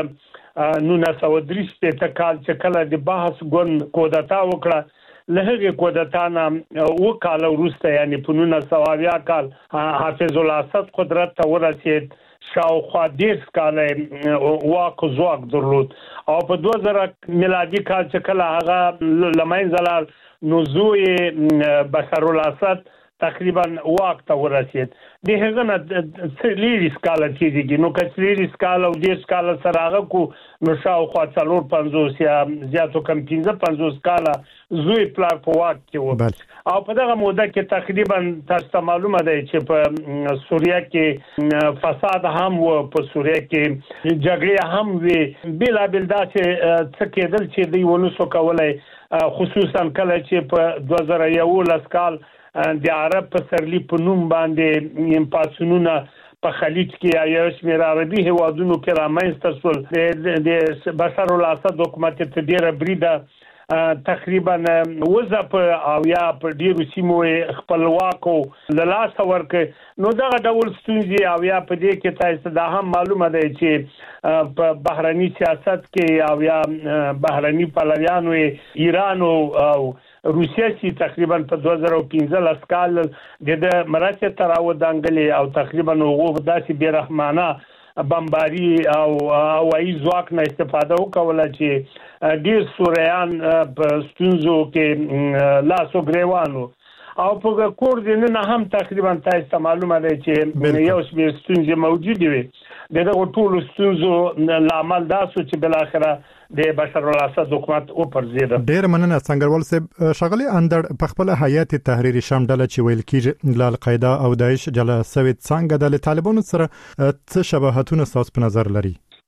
په نولس سوه درې شپېته کال چې کله د بحث ګوند کودتا وکړه، له هغې کودتا نه اوه کاله وروسته یعنې په نولس سوه اویا کال حافظ الاسد قدرت ته ورسېد، شاوخوا دېرش کاله واک او ځواک درلود او په دوه زره میلادي کال چې کله هغه له منځه لاړ نو زوی بشار الاسد تقریبا واک ته ورسېد. د هغه نه څلېرویشت کاله تېرېږي، نو که څلېرویشت کاله او دېرش کاله سره هغه کو نو شاوخوا څلور پنځوس یا زیاتو کم پنځه پنځوس کاله زوی پلار په واک کې و. او په دغه موده کې تقریبا تاسو ته معلومه ده چې په سوریه کې فساد هم و، په سوریه کې جګړې هم وي، بېلابېل داسې څه کېدل چې دوی ونسو کولی، خصوصا کله چې په دوه زره یولس کال د عرب په سرلی په نوم باندې پاڅونونه په خلیج کې یا شمېر عربي هیوادونو کې رامنځته شول. د بشار الاسد حکومت ته ډېره بریده تقریبا وځپ او یا په ډېرو سیمو خپلواک له لاسه ورکړ. نو دغه ډول ستونزې او یا په دې کې تاسو دا هم معلومه ده چې په بهرني سیاست کې او یا بهرني پلویانو ایران او روسیه چې تقریبا په دوه زره پنځلس کال د مراتب تر او دانګلې او تقریبا هغه داسې بیرحمانه بمباری او هوایي ځواک نه استفاده وکوله چې ډیر سوریان په ستونزو کې لاس او ګریوانو او په کور دې نه هم تقریبا تاسو معلومه ده چې یو څه ستونزې موجوده وي. دغه ټول ستونزو لامل دا سو چې بل اخره د بشار الاسد حکومت او پر زید. ډیر مننه څنګهوال صاحب. شغلي اندر په خپل هیئت تحریر شام ډله چې ویل کیږي ل القاعده او داعش جلا سوي څنګه د طالبانو سره څه شباهتونه تاسو په نظر لري؟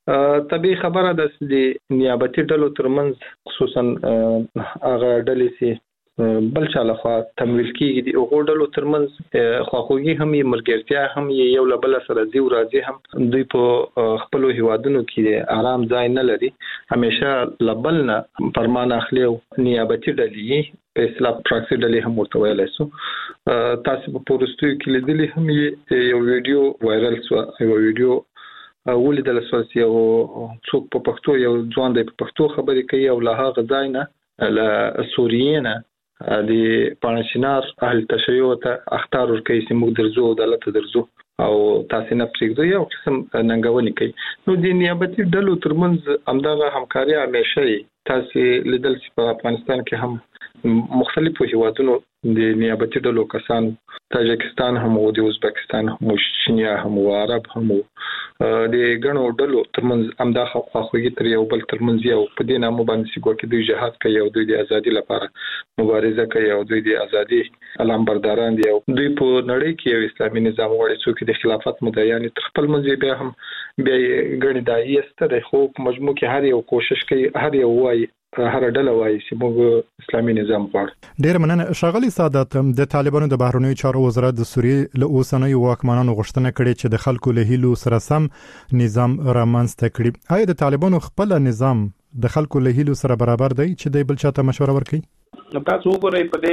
طبي خبره ده د نیابتي ډلو ترمنځ خصوصا هغه ډلې چې بل چا لخوا تمویل کیږي د اوغوډلو ترمنځ خواخوږي هم یې ملګرتیا هم یې یو له بل سره دی ورځي هم دوی په خپل هیوادونو کې آرام ځای نه لري همیشه لبلنا فرمان اخلي او نیابتي ډلې په اصطلاح پراکسي ډلې هم ورته ویل شو تاسو په پورستو کې لیدلې هم یو ویډیو وایرل شو یو ویډیو ولیدل شو چې یو څوک په پښتو یو ځوان د پښتو خبرې کوي او له هغه ځای نه له سوریې نه د پانشینار اهل تشریع ته اختار ورکړي چې موږ درځو عدالت درځو او تاسو نه پریږدو یو قسم ننګونی کوي نو د نیابتي ډلو ترمنځ همدغه همکاري همیشه تاسو لیدل چې په افغانستان کې هم مختلفو هیوادونو د نیابتي ډلو کسان تاجکستان هم او د ازبکستان هم چینیا هم او عرب هم د غنو ډلو ترمنځ همدغه خواخوږي تر یو بل ترمنځ یو په دې نامه باندې چې کوم د جهاد کوي او د ازادي لپاره مبارزه کوي او د ازادي علامبرداران دي او دوی په نړۍ کې یو اسلامي نظام غواړي چې د خلافت مدعیان تر خپل منځ بیا هم بیا غړي دایي ستره خو مجموع کې هر یو کوشش کوي هر یو وایي هر ډله وایي چې موږ اسلامي نظام غواړو. ډیر مننه ښاغلي سعادت. د طالبانو د بهرنیو چارو وزارت د سوریې له اوسنیو واکمنانو غوښتنه کړې چې د خلکو له هیلو سره سم نظام رامنځته کړي. آیا د طالبانو خپل نظام د خلکو له هیلو سره برابر دی چې د بل چاته مشوره ورکړي؟ تاسو وګورئ په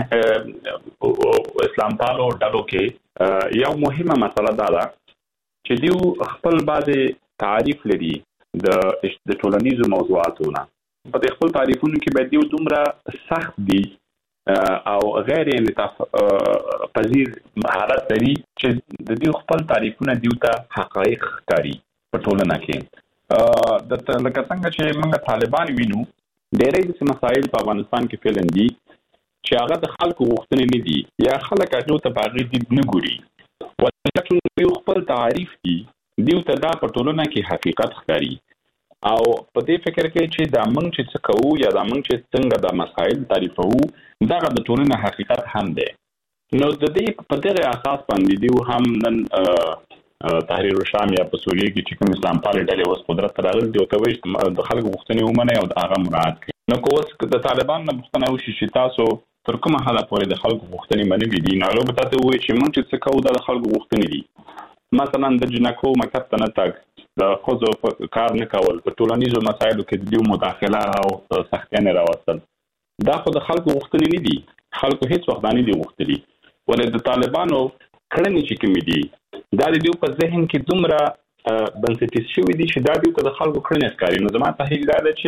دې اسلام پالو ډلو کې یو مهمه مسله دا ده چې دیو خپل بعض تعریف لري د د ټولنیزو موضوعاتونو. په خپل تعریفونو کې باید دیو دومره سخت دي او غیر انعطاف پذیر مهارت لري چې د دیو خپل تعریفونه دیو ته حقایق ښکاري په ټولنه کې. د لکه څنګه چې موږ طالبان وینو ډېرې د مسایل په افغانستان کې فعلن دي چې هغه د خلکو غوښتنې نه دي یا خلک هغه ته باغې دي نه ګوري ولکه دیو خپل تعریف دي دیو ته دا په ټولنه کې حقیقت ښکاري او په دې فکر کې چې دا موږ چې څه کوو یا دا موږ چې څنګه د مسایل تعریفوو دا د ټولنې حقیقت هم دی. نو د دې په دغه اساس باندې دیو هم نن تحریر الشام یا په سوریه کې چې کوم اسلام پالي ډلې اوس قدرت راغلي دی او ته وایي د خلکو غوښتنې ومني او هغه مراعات کړي. نو کوس د طالبان نه غوښتنه وشي چې تاسو تر کومه حاله پورې د خلکو غوښتنې منې دي نو البته ته وایي چې موږ چې څه کوو د خلکو غوښتنې دي. مثلا د جنکو مکتب ته نه تګ د خوځو کار نه کول په ټولنیزو مسایلو کې د مداخله او سختیانه راوستل دا خو د خلکو غوښتنې نه دي. خلکو هیڅ وخت نه دي غوښتلي ولې د طالبانو کړنې چې کومې دي دا د دوی په ذهن کې دومره بنسټیز شوي دي چې دا دوی ته د خلکو کړنې ښکاري. نو زما تحلیل دا ده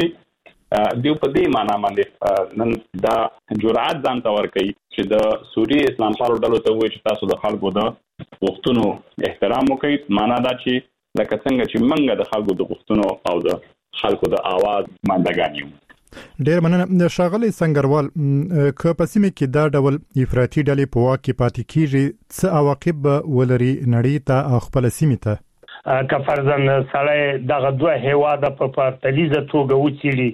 چې دوی په دې معنا باندې نن دا جرأت ځان ته ورکوي چې د سوریې اسلام پالو ډلو ته وایي چې تاسو د خلکو د غوښتنو احترام وکړئ. معنا دا چې لکه څنګه چې منګه د خلکو د غوښتنو او د خلکو د आवाज ماندګان یو. ډیر مننه ښاغلي سنگروال. که په سیمه کې دا ډول افراطي ډلې په واک کې پاتې کیږي څه عواقب ولري نړۍ ته او خپل سیمه ته؟ که فرضاً سړی دغه دوه هیواده په پرتلیزه توګه وڅېړي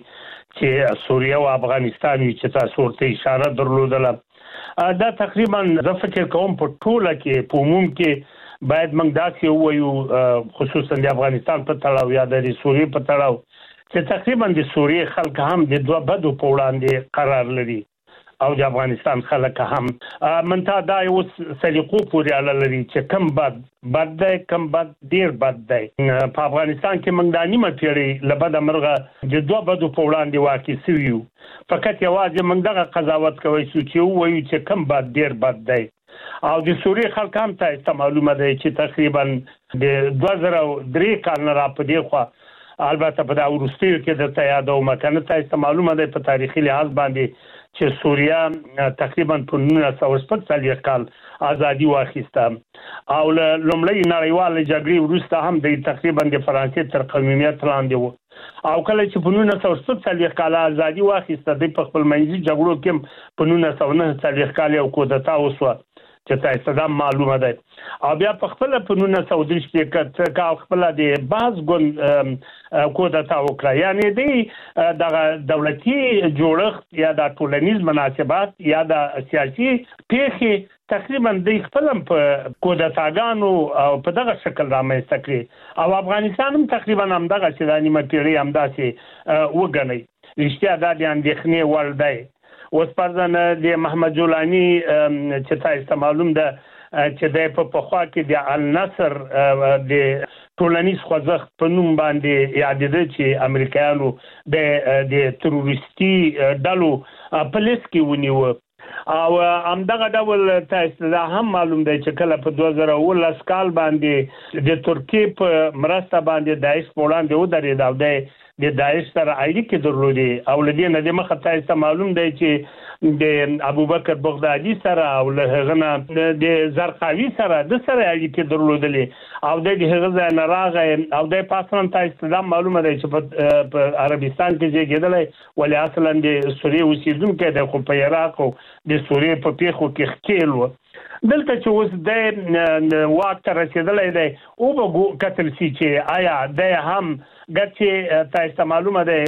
چې سوریه او افغانستان وي چې تاسو ورته اشاره درلودله دا تقریبا زه فکر کوم په ټوله کې په عموم کې باید موږ داسې ووایو خصوصا د افغانستان په تړاو یا د سوریې په تړاو چې تقریبا د سوریې خلک هم د دوه بدو په وړاندې قرار لري او د افغانستان خلک هم منتها دا یو سلیقو پورې اړه لري چې کم بد بد دی کم بد ډیر بد دی. په افغانستان کې موږ د نیمه پیړۍ له بده مرغه د دوه بدو په وړاندې واقع شوي یو. فقط یوازې موږ دغه قضاوت کوی شو چې ووایو چې کم بد ډیر بد دی او د سوریې خلک هم ته معلومه دی چې تقریبا د دوه زره درې کال نه را په دې خوا البته په دا وروستیو کې درته یادوم که نه ته معلومه دی په تاریخي لحاظ باندې چې سوریه تقریبا په نولس سوه شپږ څلوېښت کال ازادي واخیسته او له لومړۍ نړیوالې جګړې وروسته هم د تقریبا د فرانسې تر قومیت لاندې و او کله چې په نولس سوه شپږ څلوېښت کال ازادي واخیسته د په خپل منځي جګړو کې په نولس سوه نهه څلوېښت کال یو کودتا وشوه چې تاسو ته معلومه ده. او بیا په خپل په نولس سوه درې کې کال خپل د باز ګون کودتا وکړه. یعنی دی د دولتي جوړښت یا د ټولنیز مناسبات یا د سیاسي پیښې تقریبا د خپلم په کودتاګانو او په دغه شکل رامنځته کړي او افغانستان هم تقریبا هم دغه چې د نیمه پیړۍ هم داسې وګڼي. رښتیا دا د اندېښنې وړ دی. اوس پرځن د محمد جولانی چې تاسو معلوم ده چې د په پخوا کې د النصر د ټولنیز خوځښت په نوم باندې یادېده چې امریکایانو د د تروریستي ډلو په لیست کې ونیو او همدغه ډول تاسو ته هم معلوم دی چې کله په دوه زره اوولس کال باندې د ترکیې په مرسته باندې داعش په وړاندې ودرېد او د د داعش سره اړیکې درلودې او لدې نه د مخه تاسو ته معلوم دی چې د ابوبکر بغدادي سره او له هغه نه د زرقاوي سره د سره اړیکې درلودلې او د هغه ځای نه راغی او د پاسن تاسو ته معلومه ده چې په عربستان کې زیږیدلی ولی اصلا د سوریې اوسیدونکی د خو په عراق او د سوریې په پیښو کې ښکیل و. دلته چې اوس د واک ته رسیدلی دی او به کتل شي چې آیا د هم ګټې تاسو ته معلومه ده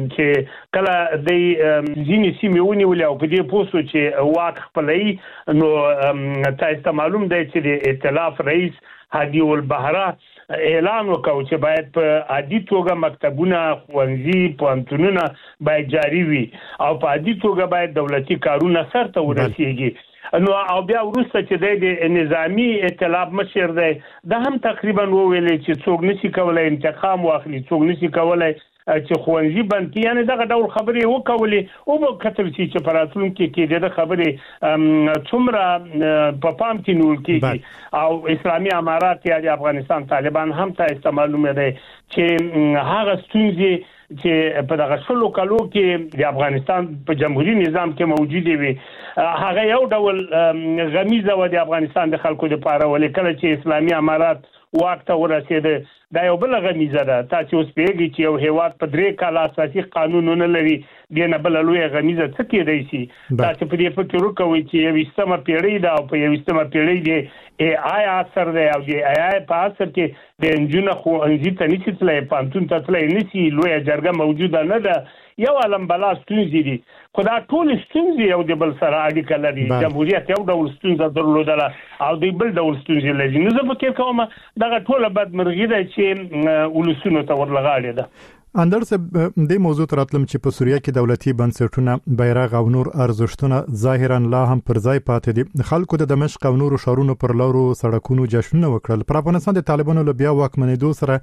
چې کله د ځینې سیمې ونیولې او په دې پوه شو چې واک خپلوي نو تاسو ته معلوم دی چې د ائتلاف رئیس هادي البحره اعلان وکړ چې باید په عادي توګه مکتبونه ښوونځي پوهنتونونه باید جاري وي او په عادي توګه باید دولتي کارونه سرته ورسیږي. نو او بیا وروسته چې د نظامی ائتلاف مشر دی دا هم تقریبا وویل چې څوک نشي کولای انتقام واخلي، څوک نشي کولای چې خوندې بند کی. یعنی دغه ډول خبرې وکولې او په کتل چې په راتلونکي کې د خبرې څومره په پام کې نیول کېږي او اسلامي امارات یا د افغانستان طالبان هم ته معلومه ده چې هغه ستونزې چې په دغه شلو کلو کې د افغانستان په جمهوریت نظام کې موجود وي هغه یو ډول غمیزه و د افغانستان د خلکو لپاره ولې کله چې اسلامي امارات واک ته ورسېده دا یو بل غمیزه ده. تاسو اوس پیږئ چې یو هیواد په درې کال اساسي قانون نه لري د نه بل لوی غمیزه څه کېدای شي. تاسو په دې فکر وکوي چې یو وستمه پیړۍ ده او په یو وستمه پیړۍ کې ای آی اثر دی او د ای آی په اثر کې د انجینر خو انځي ته نشي تلای پانتون ته تلای نشي لوی جرګه موجوده نه ده. یو علم بلا ستونزې دي خو دا ټول ستونزې یو د بل سره اړیکه لري. جمهوریت یو ډول ستونزه درلودله او د بل ډول ستونزې لري. نو زه فکر کوم دغه ټول بدمرغي ده چې ولسونو ته ورلغاړي ده. اندر صاحب د موضوع تراتلم چې په سوریه کې دولتي بنسټونه بیرغ او نور ارزښتونه ظاهرا لا هم پر ځای پاتې دي. خلکو د دمشق او نور شهرونو پر لارو سړکونو جشنونه وکړل. پر افغانستان د طالبانو له بیا واکمنېدو سره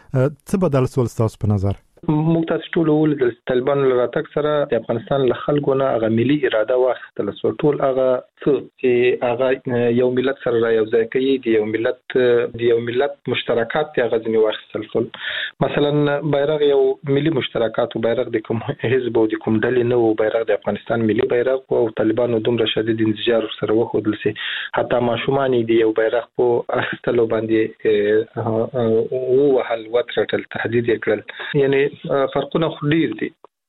څه بدل سول ستاسو په نظر؟ موږ تاسو ټول ول د طالبانو له راتګ سره د افغانستان له خلکو نه هغه ملي اراده واخیستل سو. ټول هغه څه چې هغه یو ملت سره را یو ځای کوي د یو ملت د یو ملت مشترکات هغه ځنی واخیستل سول. مثلا بیرغ یو ملي مشترکات او بیرغ د کوم حزب او د کوم ډلې نه او بیرغ د افغانستان ملي بیرغ او طالبانو دومره شدید انزجار سره وخدل سي حتی ماشومان د یو بیرغ په اخیستلو باندې او وهل وترټل تهدید کړل. یعنی فرقونه خډیر دي.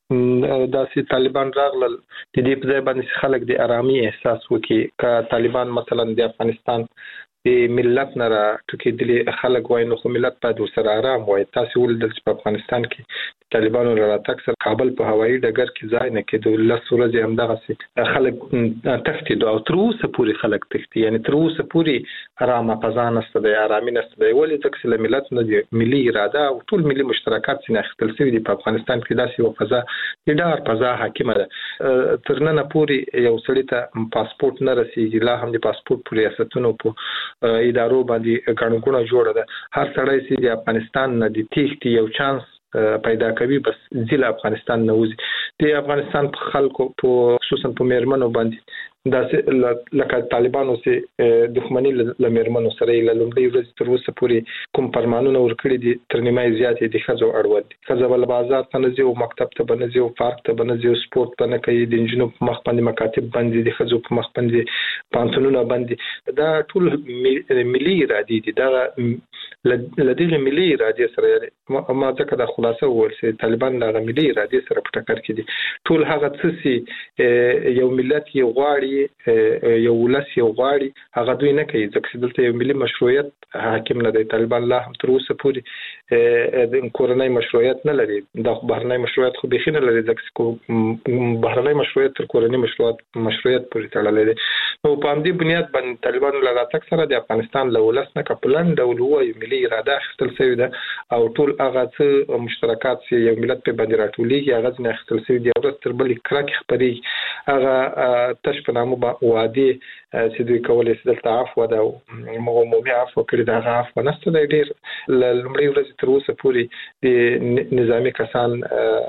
داسې طالبان راغلل د دې په ځای باندې خلک د آرامي احساس وکړي. ک طالبان مثلا د افغانستان د ملت نه را ټکېدلي خلک وای نو خو ملت باید ورسره آرام وای. تاسو ولدل چې په افغانستان کې طالبانو راتګ سره کابل په هوایي ډګر کې ځای نه کېدو. لس ورځې همدغه خلک تښتېدو او تر اوسه پورې خلک تښتي. یعنی تر اوسه پورې آرامه فضا نشته دی، آرامي نشته دی. ولې ځکه چې ملت نه دی ملي اراده او ټول ملي مشترکات څخه اخیستل شوي دي. په افغانستان کې داسې یو فضا د ډار فضا حاکمه ده. تر نن پورې یو سړی ته پاسپورت نه رسیږي. لا هم د پاسپورت په ریاستونو په ادارو باندې ګڼګونه جوړه ده. هر سړی چې د افغانستان نه د تېښتې یو چانس پیدا کوي بس ځل افغانستان نه وځي. د افغانستان په خلکو په خصوصا په میرمنو باندې داسې لکه طالبانو سي دښمنی له میرمنو سره له لومړي ورځې تر اوسه پورې کوم فرمانونه ورکړي دي تر نیمه زیاتې د ښځو اړوند دي. ښځه بل بازار ته نه ځي او مکتب ته به نه ځي او پارک ته به نه ځي او سپورت به نه کوي. د نجونو په مخ باندې مکاتب باندې د ښځو په مخ باندې پانتونونه باندې دا ټول ملي ارادي دي. دا لدې ملي ارادي سره ما ځکه د خلاصه وویل چې طالبان د ملي ارادي سره په ټکر کې دي. ټول هغه څه چې یو ملت یو غواړي یو ولس یو غواړي هغه دوی نه کوي ځکه دلته یو ملي مشروعیت حاکم نه دی. طالبان لا هم تر اوسه پورې د کورنۍ مشروعیت نه لري، د بهرنۍ مشروعیت خو بخینه لري ځکه بهرنۍ مشروعیت تر کورنۍ مشروعیت مشروعیت پورې تړلې ده. نو په همدې بنیاد باندې طالبان له راتګ سره د افغانستان له ولس نه کپلان ډول وایي ملي اراده اخیستل شوې ده او ټول هغه څه مشترکات چې یو ملت په باندې راټولېږي هغه ځنه اخیستل شوې دي. ورځ تر بلې کرک خبري هغه تش په نامه وعده چې دوی کولای شي دلته عفو ده او عمومي عفو کړی دا عفو نشته دی. ډېر لمړی ورځ تر اوسه پورې د نظامی کسان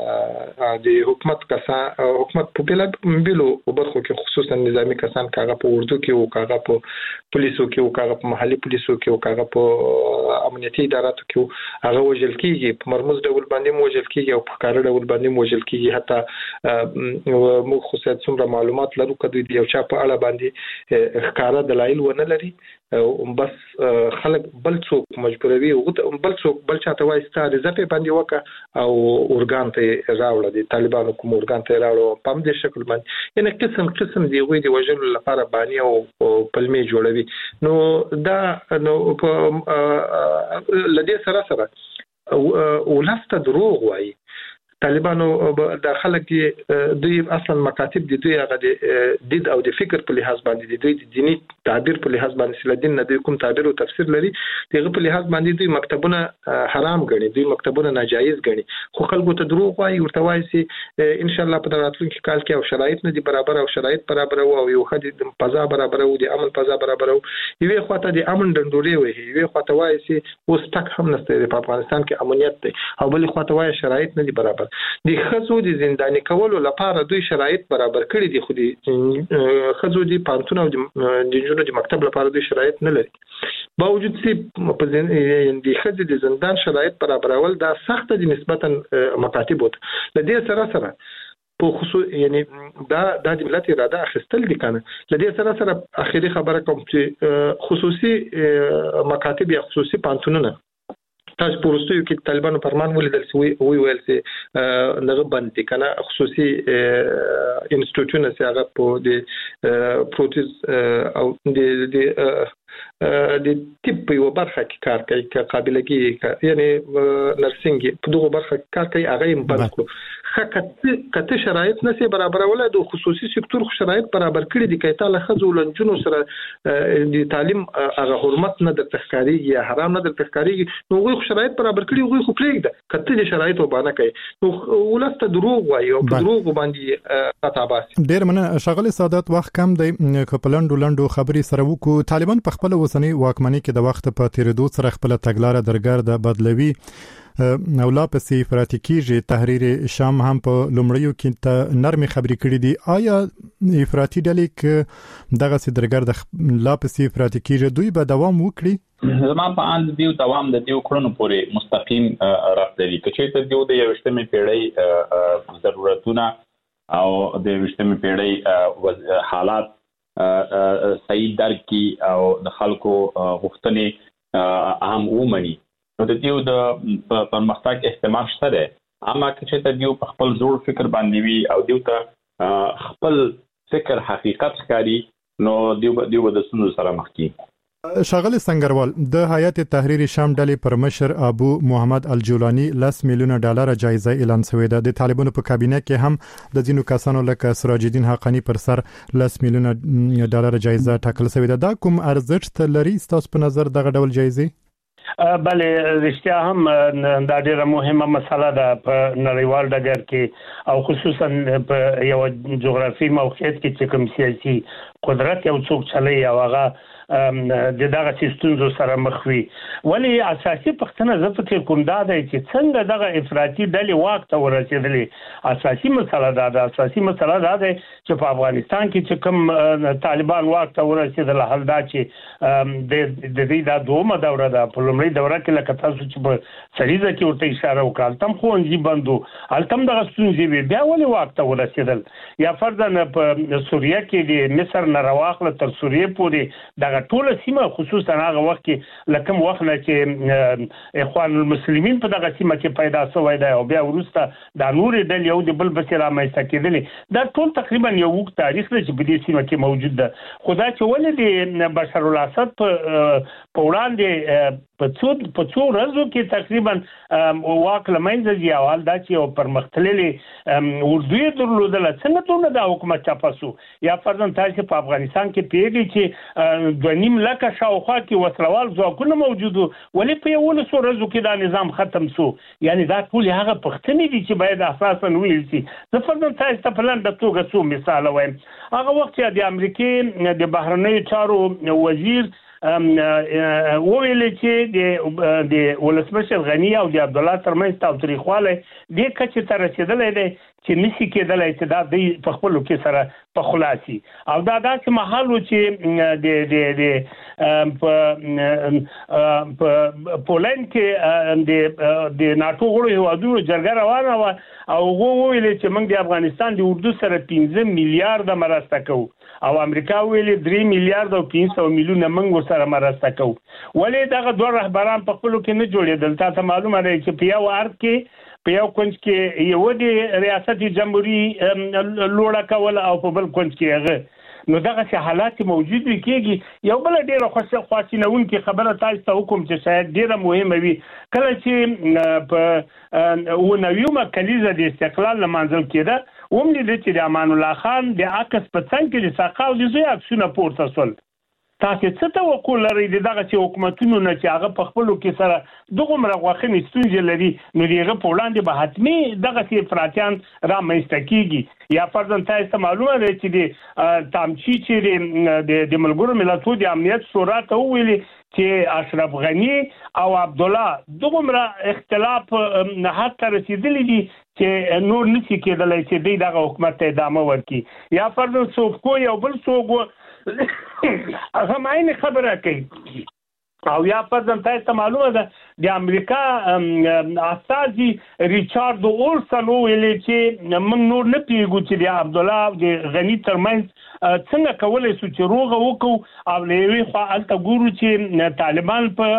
د حکومت کسان حکومت په بل بلو برخو کې خصوصا نظامی کسان کاغه په اردو کې او کاغه په پولیسو کې او کاغه په محلي پولیسو کې او کاغه په امنیتي اداراتو کې هغه وژل کیږي، په مرموز ډول باندې موجل کیږي او په کار ډول باندې موجل کیږي. حتی موږ خو څه څومره معلومات لرو کدي یو چا په اړه باندې ښکارا دلایل ونه لري او بس خلک بل څوک مجبوروي او بل څوک بل چاته وایي ستاره زپه باندې وکا او اورګان ته راوړل دي طالبانو کوم اورګان ته راوړل په دې شکل باندې یعنی قسم قسم دی وی دی وجل لپاره باندې او پلمې جوړوي. نو دا نو په لدې سره سره ولسته دروغ وایي طالبانو د خلک دوی اصلا مکاتب دي دوی هغه د دید او د فکر په لحاظ باندې دي دوی د دینی تعبیر په لحاظ باندې سل دین نه دوی کوم تعبیر او تفسیر لري دغه په لحاظ باندې دوی مکتبونه حرام غني دوی مکتبونه ناجایز غني خو خلکو ته دروغ وایي ورته وایي چې ان شاء الله په راتلونکي کال کې او شرایط نه دي برابر او شرایط برابر او یو خدي د فضا برابر او د امن فضا برابر او یوه خواته د امن ډنډوري وي یوه خواته وایي چې اوس تک هم نشته په افغانستان کې امنیت دی او بل خواته وایي شرایط نه دي برابر. د خزو د زنداني کولو لپاره دوی شرایط برابر کړی دي خو د خزو د پانتون او د جنونو د مکتب لپاره دوی شرایط نه لري. باوجود چې په د خزو د زندان شرایط برابرول دا سخت دي نسبتا مکاتب وته لدې سره سره په خصوص یعنی دا د ملت اراده اخیستل دي کنه لدې سره سره اخیری خبره کوم چې خصوصي مکاتب یا خصوصي پانتونونه تاسو پرستو کې طالبانو فرمان ولیدل چې وی ویل چې لغه باندې کنه خصوصي انسټیټیوشن چې هغه په د پروتیز او د د د ټیپ یو برخه کې کار کوي چې قابلیتي یعنی نرسنګ په دغه برخه کې کار کوي هغه هم بند کړو. خکته کته شرایط نشي برابر ولې د خصوصي سکتور شرایط برابر کړی دي کایته له خزو لنجونو سره د تعلیم هغه حرمت نه د تخکاریږي یا حرام نه د تخکاریږي نو غوښ شرایط برابر کړی غوښ خو پرېږده کته د شرایط وبانه کوي نو ولسته دروغ وایي او دروغ باندې خطابات. ډیر مننه شغله سعادت وخت کم دی کپلندو لندو خبري سره وکړو. طالبان په خپل وسنی واکمنۍ کې د وخت په تیریدو سره خپل تګلارې درګرده بدلوي او لا پسې افراطي کېږي. تحریر شام هم په لومړیو کې ته نرمي خبرې کړې دي. آیا افراطي ډلې کې دغه سي درګرده لا پسې افراطي کېږي دوی به دوام وکړي؟ زما په اند دیو دوام د دیو کړنو پورې مستقیم رابط لري چې ته دیو د یوشتمې پیړۍ ضرورتونه او د یوشتمې پیړۍ حالات صحیح درک کی او د خلکو غوښتنې اهم ومني نو د دیو د پرمختګ احتمال شته ده. اما چې ته دیو په خپل زوړ فکر باندې وي او دیو ته خپل فکر حقیقت ښکاري نو دیو دیو د سونو سره مخ کی. شغله سنگروال د حیات تحریر شام ډلې پر مشر ابو محمد الجولانی لس میلیونه ډالر جایزه اعلان شوې ده. د طالبانو په کابینه کې هم د ځینو کسانو لکه سراج الدین حقانی پر سر لس میلیونه ډالر جایزه ټاکل شوې ده. دا کوم ارزښت لري تاسو په نظر دغه ډول جایزه؟ بله رښتیا هم دا ډیره مهمه مسله ده په نړیوال ډګر کې او خصوصا په یو جغرافي موقعیت کې چې کوم سیاسي قدرت یو څوک چلي او هغه د دغه سیستمونو سره مخ وي. ولی اساسي پښتنه زه فکر کوم دا دی چې څنګه دغه افراطي ډلې واک ته ورسېدلې اساسي مسله دا ده اساسي مسله دا ده چې په افغانستان کې چې کوم طالبان واک ته ورسېدل حل دا چې د دې د دومره دوره ده په لومړي دوره کې لکه تاسو چې په سریزه کې ورته اشاره وکړل تم خو انځي بندو التم دغه ستونزې بیا ولې واک ته ورسېدل یا فرضاً په سوریه کې د مصر خیبر نه راوخله تر سوریه پورې دغه ټوله سیمه خصوصا هغه وخت کې لکه وخت نه چې اخوان المسلمین په دغه سیمه کې پیدا شوی دی او بیا ورسته د نور د یو د بل بسره مېسته کېدل دا ټول تقریبا یو وخت تاریخ دی چې په دې سیمه کې موجود ده خدای چې ولې د بشار الاسد په وړاندې په څو په څو ورځو کې تقریبا واک لمنځه دی او حال دا چې او پرمختللي اردوی درلودل څنګه ټول د حکومت چاپاسو یا فرضاً تاسو په افغانستان کې پیږي چې د نیم لکه شاوخوا کې وسلوال ځواکونه موجود ولې په یو ورځو ورځو کې دا نظام ختم شو یعنی دا ټول هغه پښتني دي چې باید اساساً ویل شي زه فرضاً تاسو په پلان د توګه څو مثال وایم هغه وخت چې د امریکای د بهرنیو چارو وزیر وویل چې د د ولسمشر غنی او د عبد الله ترمنځ تاوتریخواله د کچې تر رسیدلې ده چې نسی کېدلای چې دا د په خپل کې سره په خلاصي او دا داسې محل و چې د د د په پولند کې د د ناتو غړو هیوادونو جرګه روانه و او وویل چې موږ د افغانستان د اردو سره پنځه میلیارډ مرسته کوو او امریکا ویلي درې میلیارډ او پنځه سوه میلیونه موږ سره مرسته کوو ولې دغه دوه رهبران په خپل کې نه جوړېدل تاسو معلومه ده چې په یو ارت کې په یو کونج کې یو د ریاست جمهوریت لوړه کول او په بل کونج کې هغه نو دغه څه حالات موجود وي کېږي یو بل ډیره خوشو خواشینون کې خبره تاسو ته حکم چې شاید ډیره مهمه وي کله چې په ونویومه کلیزه د استقلال لمانځل کېده ومن دې چې د امان الله خان د عکس په څنګ کې د ساقاو د زوی عکسونه پورته شول تاسو څه توقع لرئ دغه چې حکومتونو نه چې هغه په خپل کې سره دغه مرغوخنې ستونزې لري نو دیغه په وړاندې به حتمی دغه چې افراطیان را مېسته کیږي یا فرضاً تاسو معلومه ده چې د تامچی چې د د ملګرو ملتونو د امنیت شورا ته ویلي چې اشرف غنی او عبد الله دغه اختلاف نه حتی رسیدلی دي چې نور نشي کېدلای چې دغه حکومت ته ادامه ورکړي یا فرضاً څوک کو یو بل څوک هغه ماینه خبره کوي او یا فرضاً تاسو معلومه ده د امریکا استاذي ریچارډ اولسن ویلي چې موږ نور نه پیګو چې د عبد الله د غنی ترمنځ څنګه کولای شو چې روغه وکړو او لوي خو الته ګورو چې طالبان په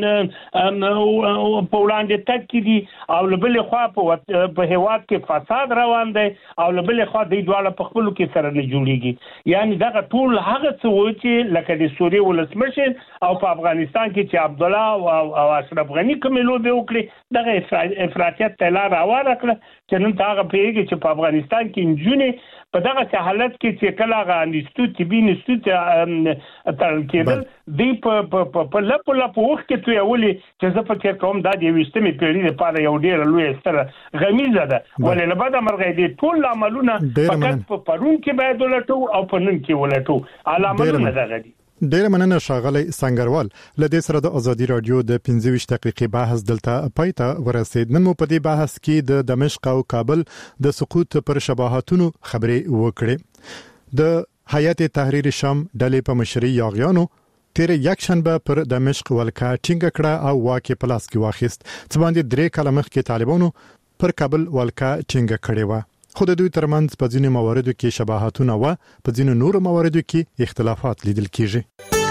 په وړاندې تک دي او لبل خو په هواد کې فساد روان دی او لبل خو د دوه په خپل کې سره نه جوړیږي یعنی دا ټول هغه څه و چې لکه د سوریه ولسمشر او په افغانستان کې چې عبد الله او اشرف غنی کوملو به وکړي دغه افراطیت تلا راوړه کړ چې نن هغه پیږي چې په افغانستان کې انجونې په دغه حالت کې چې کله غانستو چې بي نستو تر کېدل دی په په لپ لپ وخت کې ته ولي چې زه فکر کوم دا د وشتمې پیړۍ لپاره یو ډیر لوی ستره غمیزه ده ولې لبا د مرغې دي ټول عملونه فقط په پرون کې باید ولټو او په نن کې ولټو علامتونه دغه دي ډیر مننه شاغلی سنگروال لدې سره د ازادي رادیو د پنځه ویشت دقیقې بحث دلته پایته ورسید نن مو په دې بحث کې د دمشق او کابل د سقوط پر شباهتونو خبرې وکړې د هیئت تحریر شام ډلې په مشرۍ یاغیانو تیر یک شنبه پر دمشق ولکه ټینګ کړه او واکه پلاس کې واخیست چې باندې درې کاله مخکې طالبانو پر کابل ولکه ټینګ کړې و خو د دوی ترمنځ په ځینو مواردو کې شباهتونه و په ځینو نورو مواردو کې اختلافات لیدل کیږي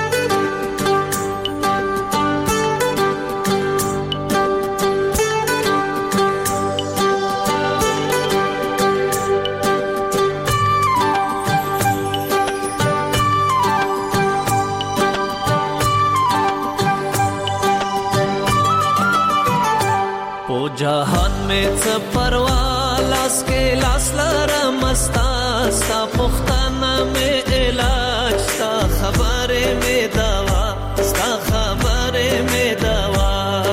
ओ जहान में परवा लास के लास लरमस्ता सा पुख्ताना में इलाज सा खबरे में दवा सा खबरे में दवा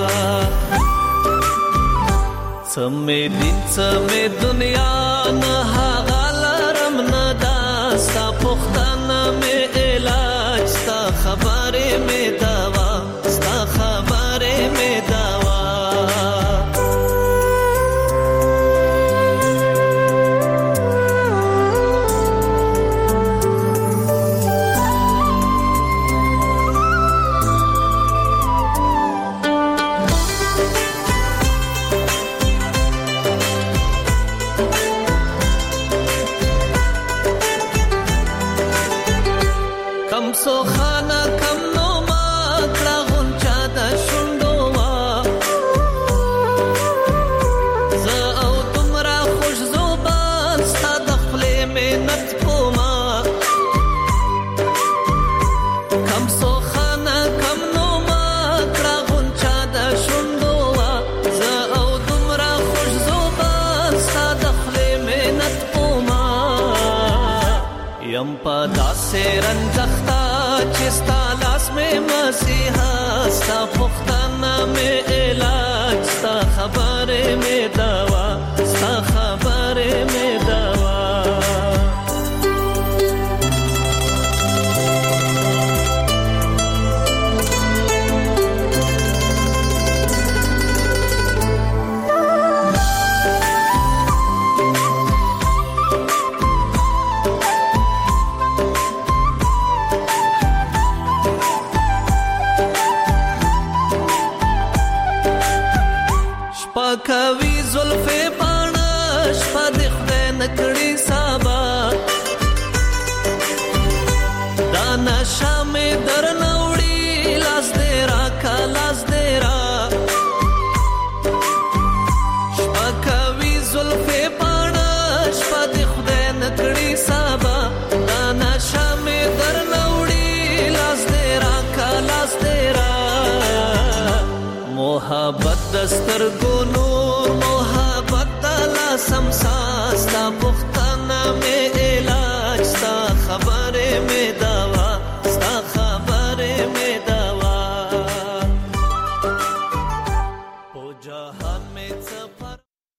समे दिन समे दुनिया न हागलरम न दा सा पुख्ताना में इलाज सा खबरे में दवा सा खबरे में दवा یم پدا سے رنجختا چستا لاس میں مسیحا ستا پختانا میں علاج ستا خبر میں دوا ستا خبر میں دوا کوي زلفې پاڼه شپه د خدای نکړي سبا دا نشه مې درنه وړي لاس دې راکه لاس دې را شپه کوي زلفې پاڼه شپه د خدای نکړي سبا دا نشه مې درنه وړي لاس دې راکه لاس دې را محبت دسترګو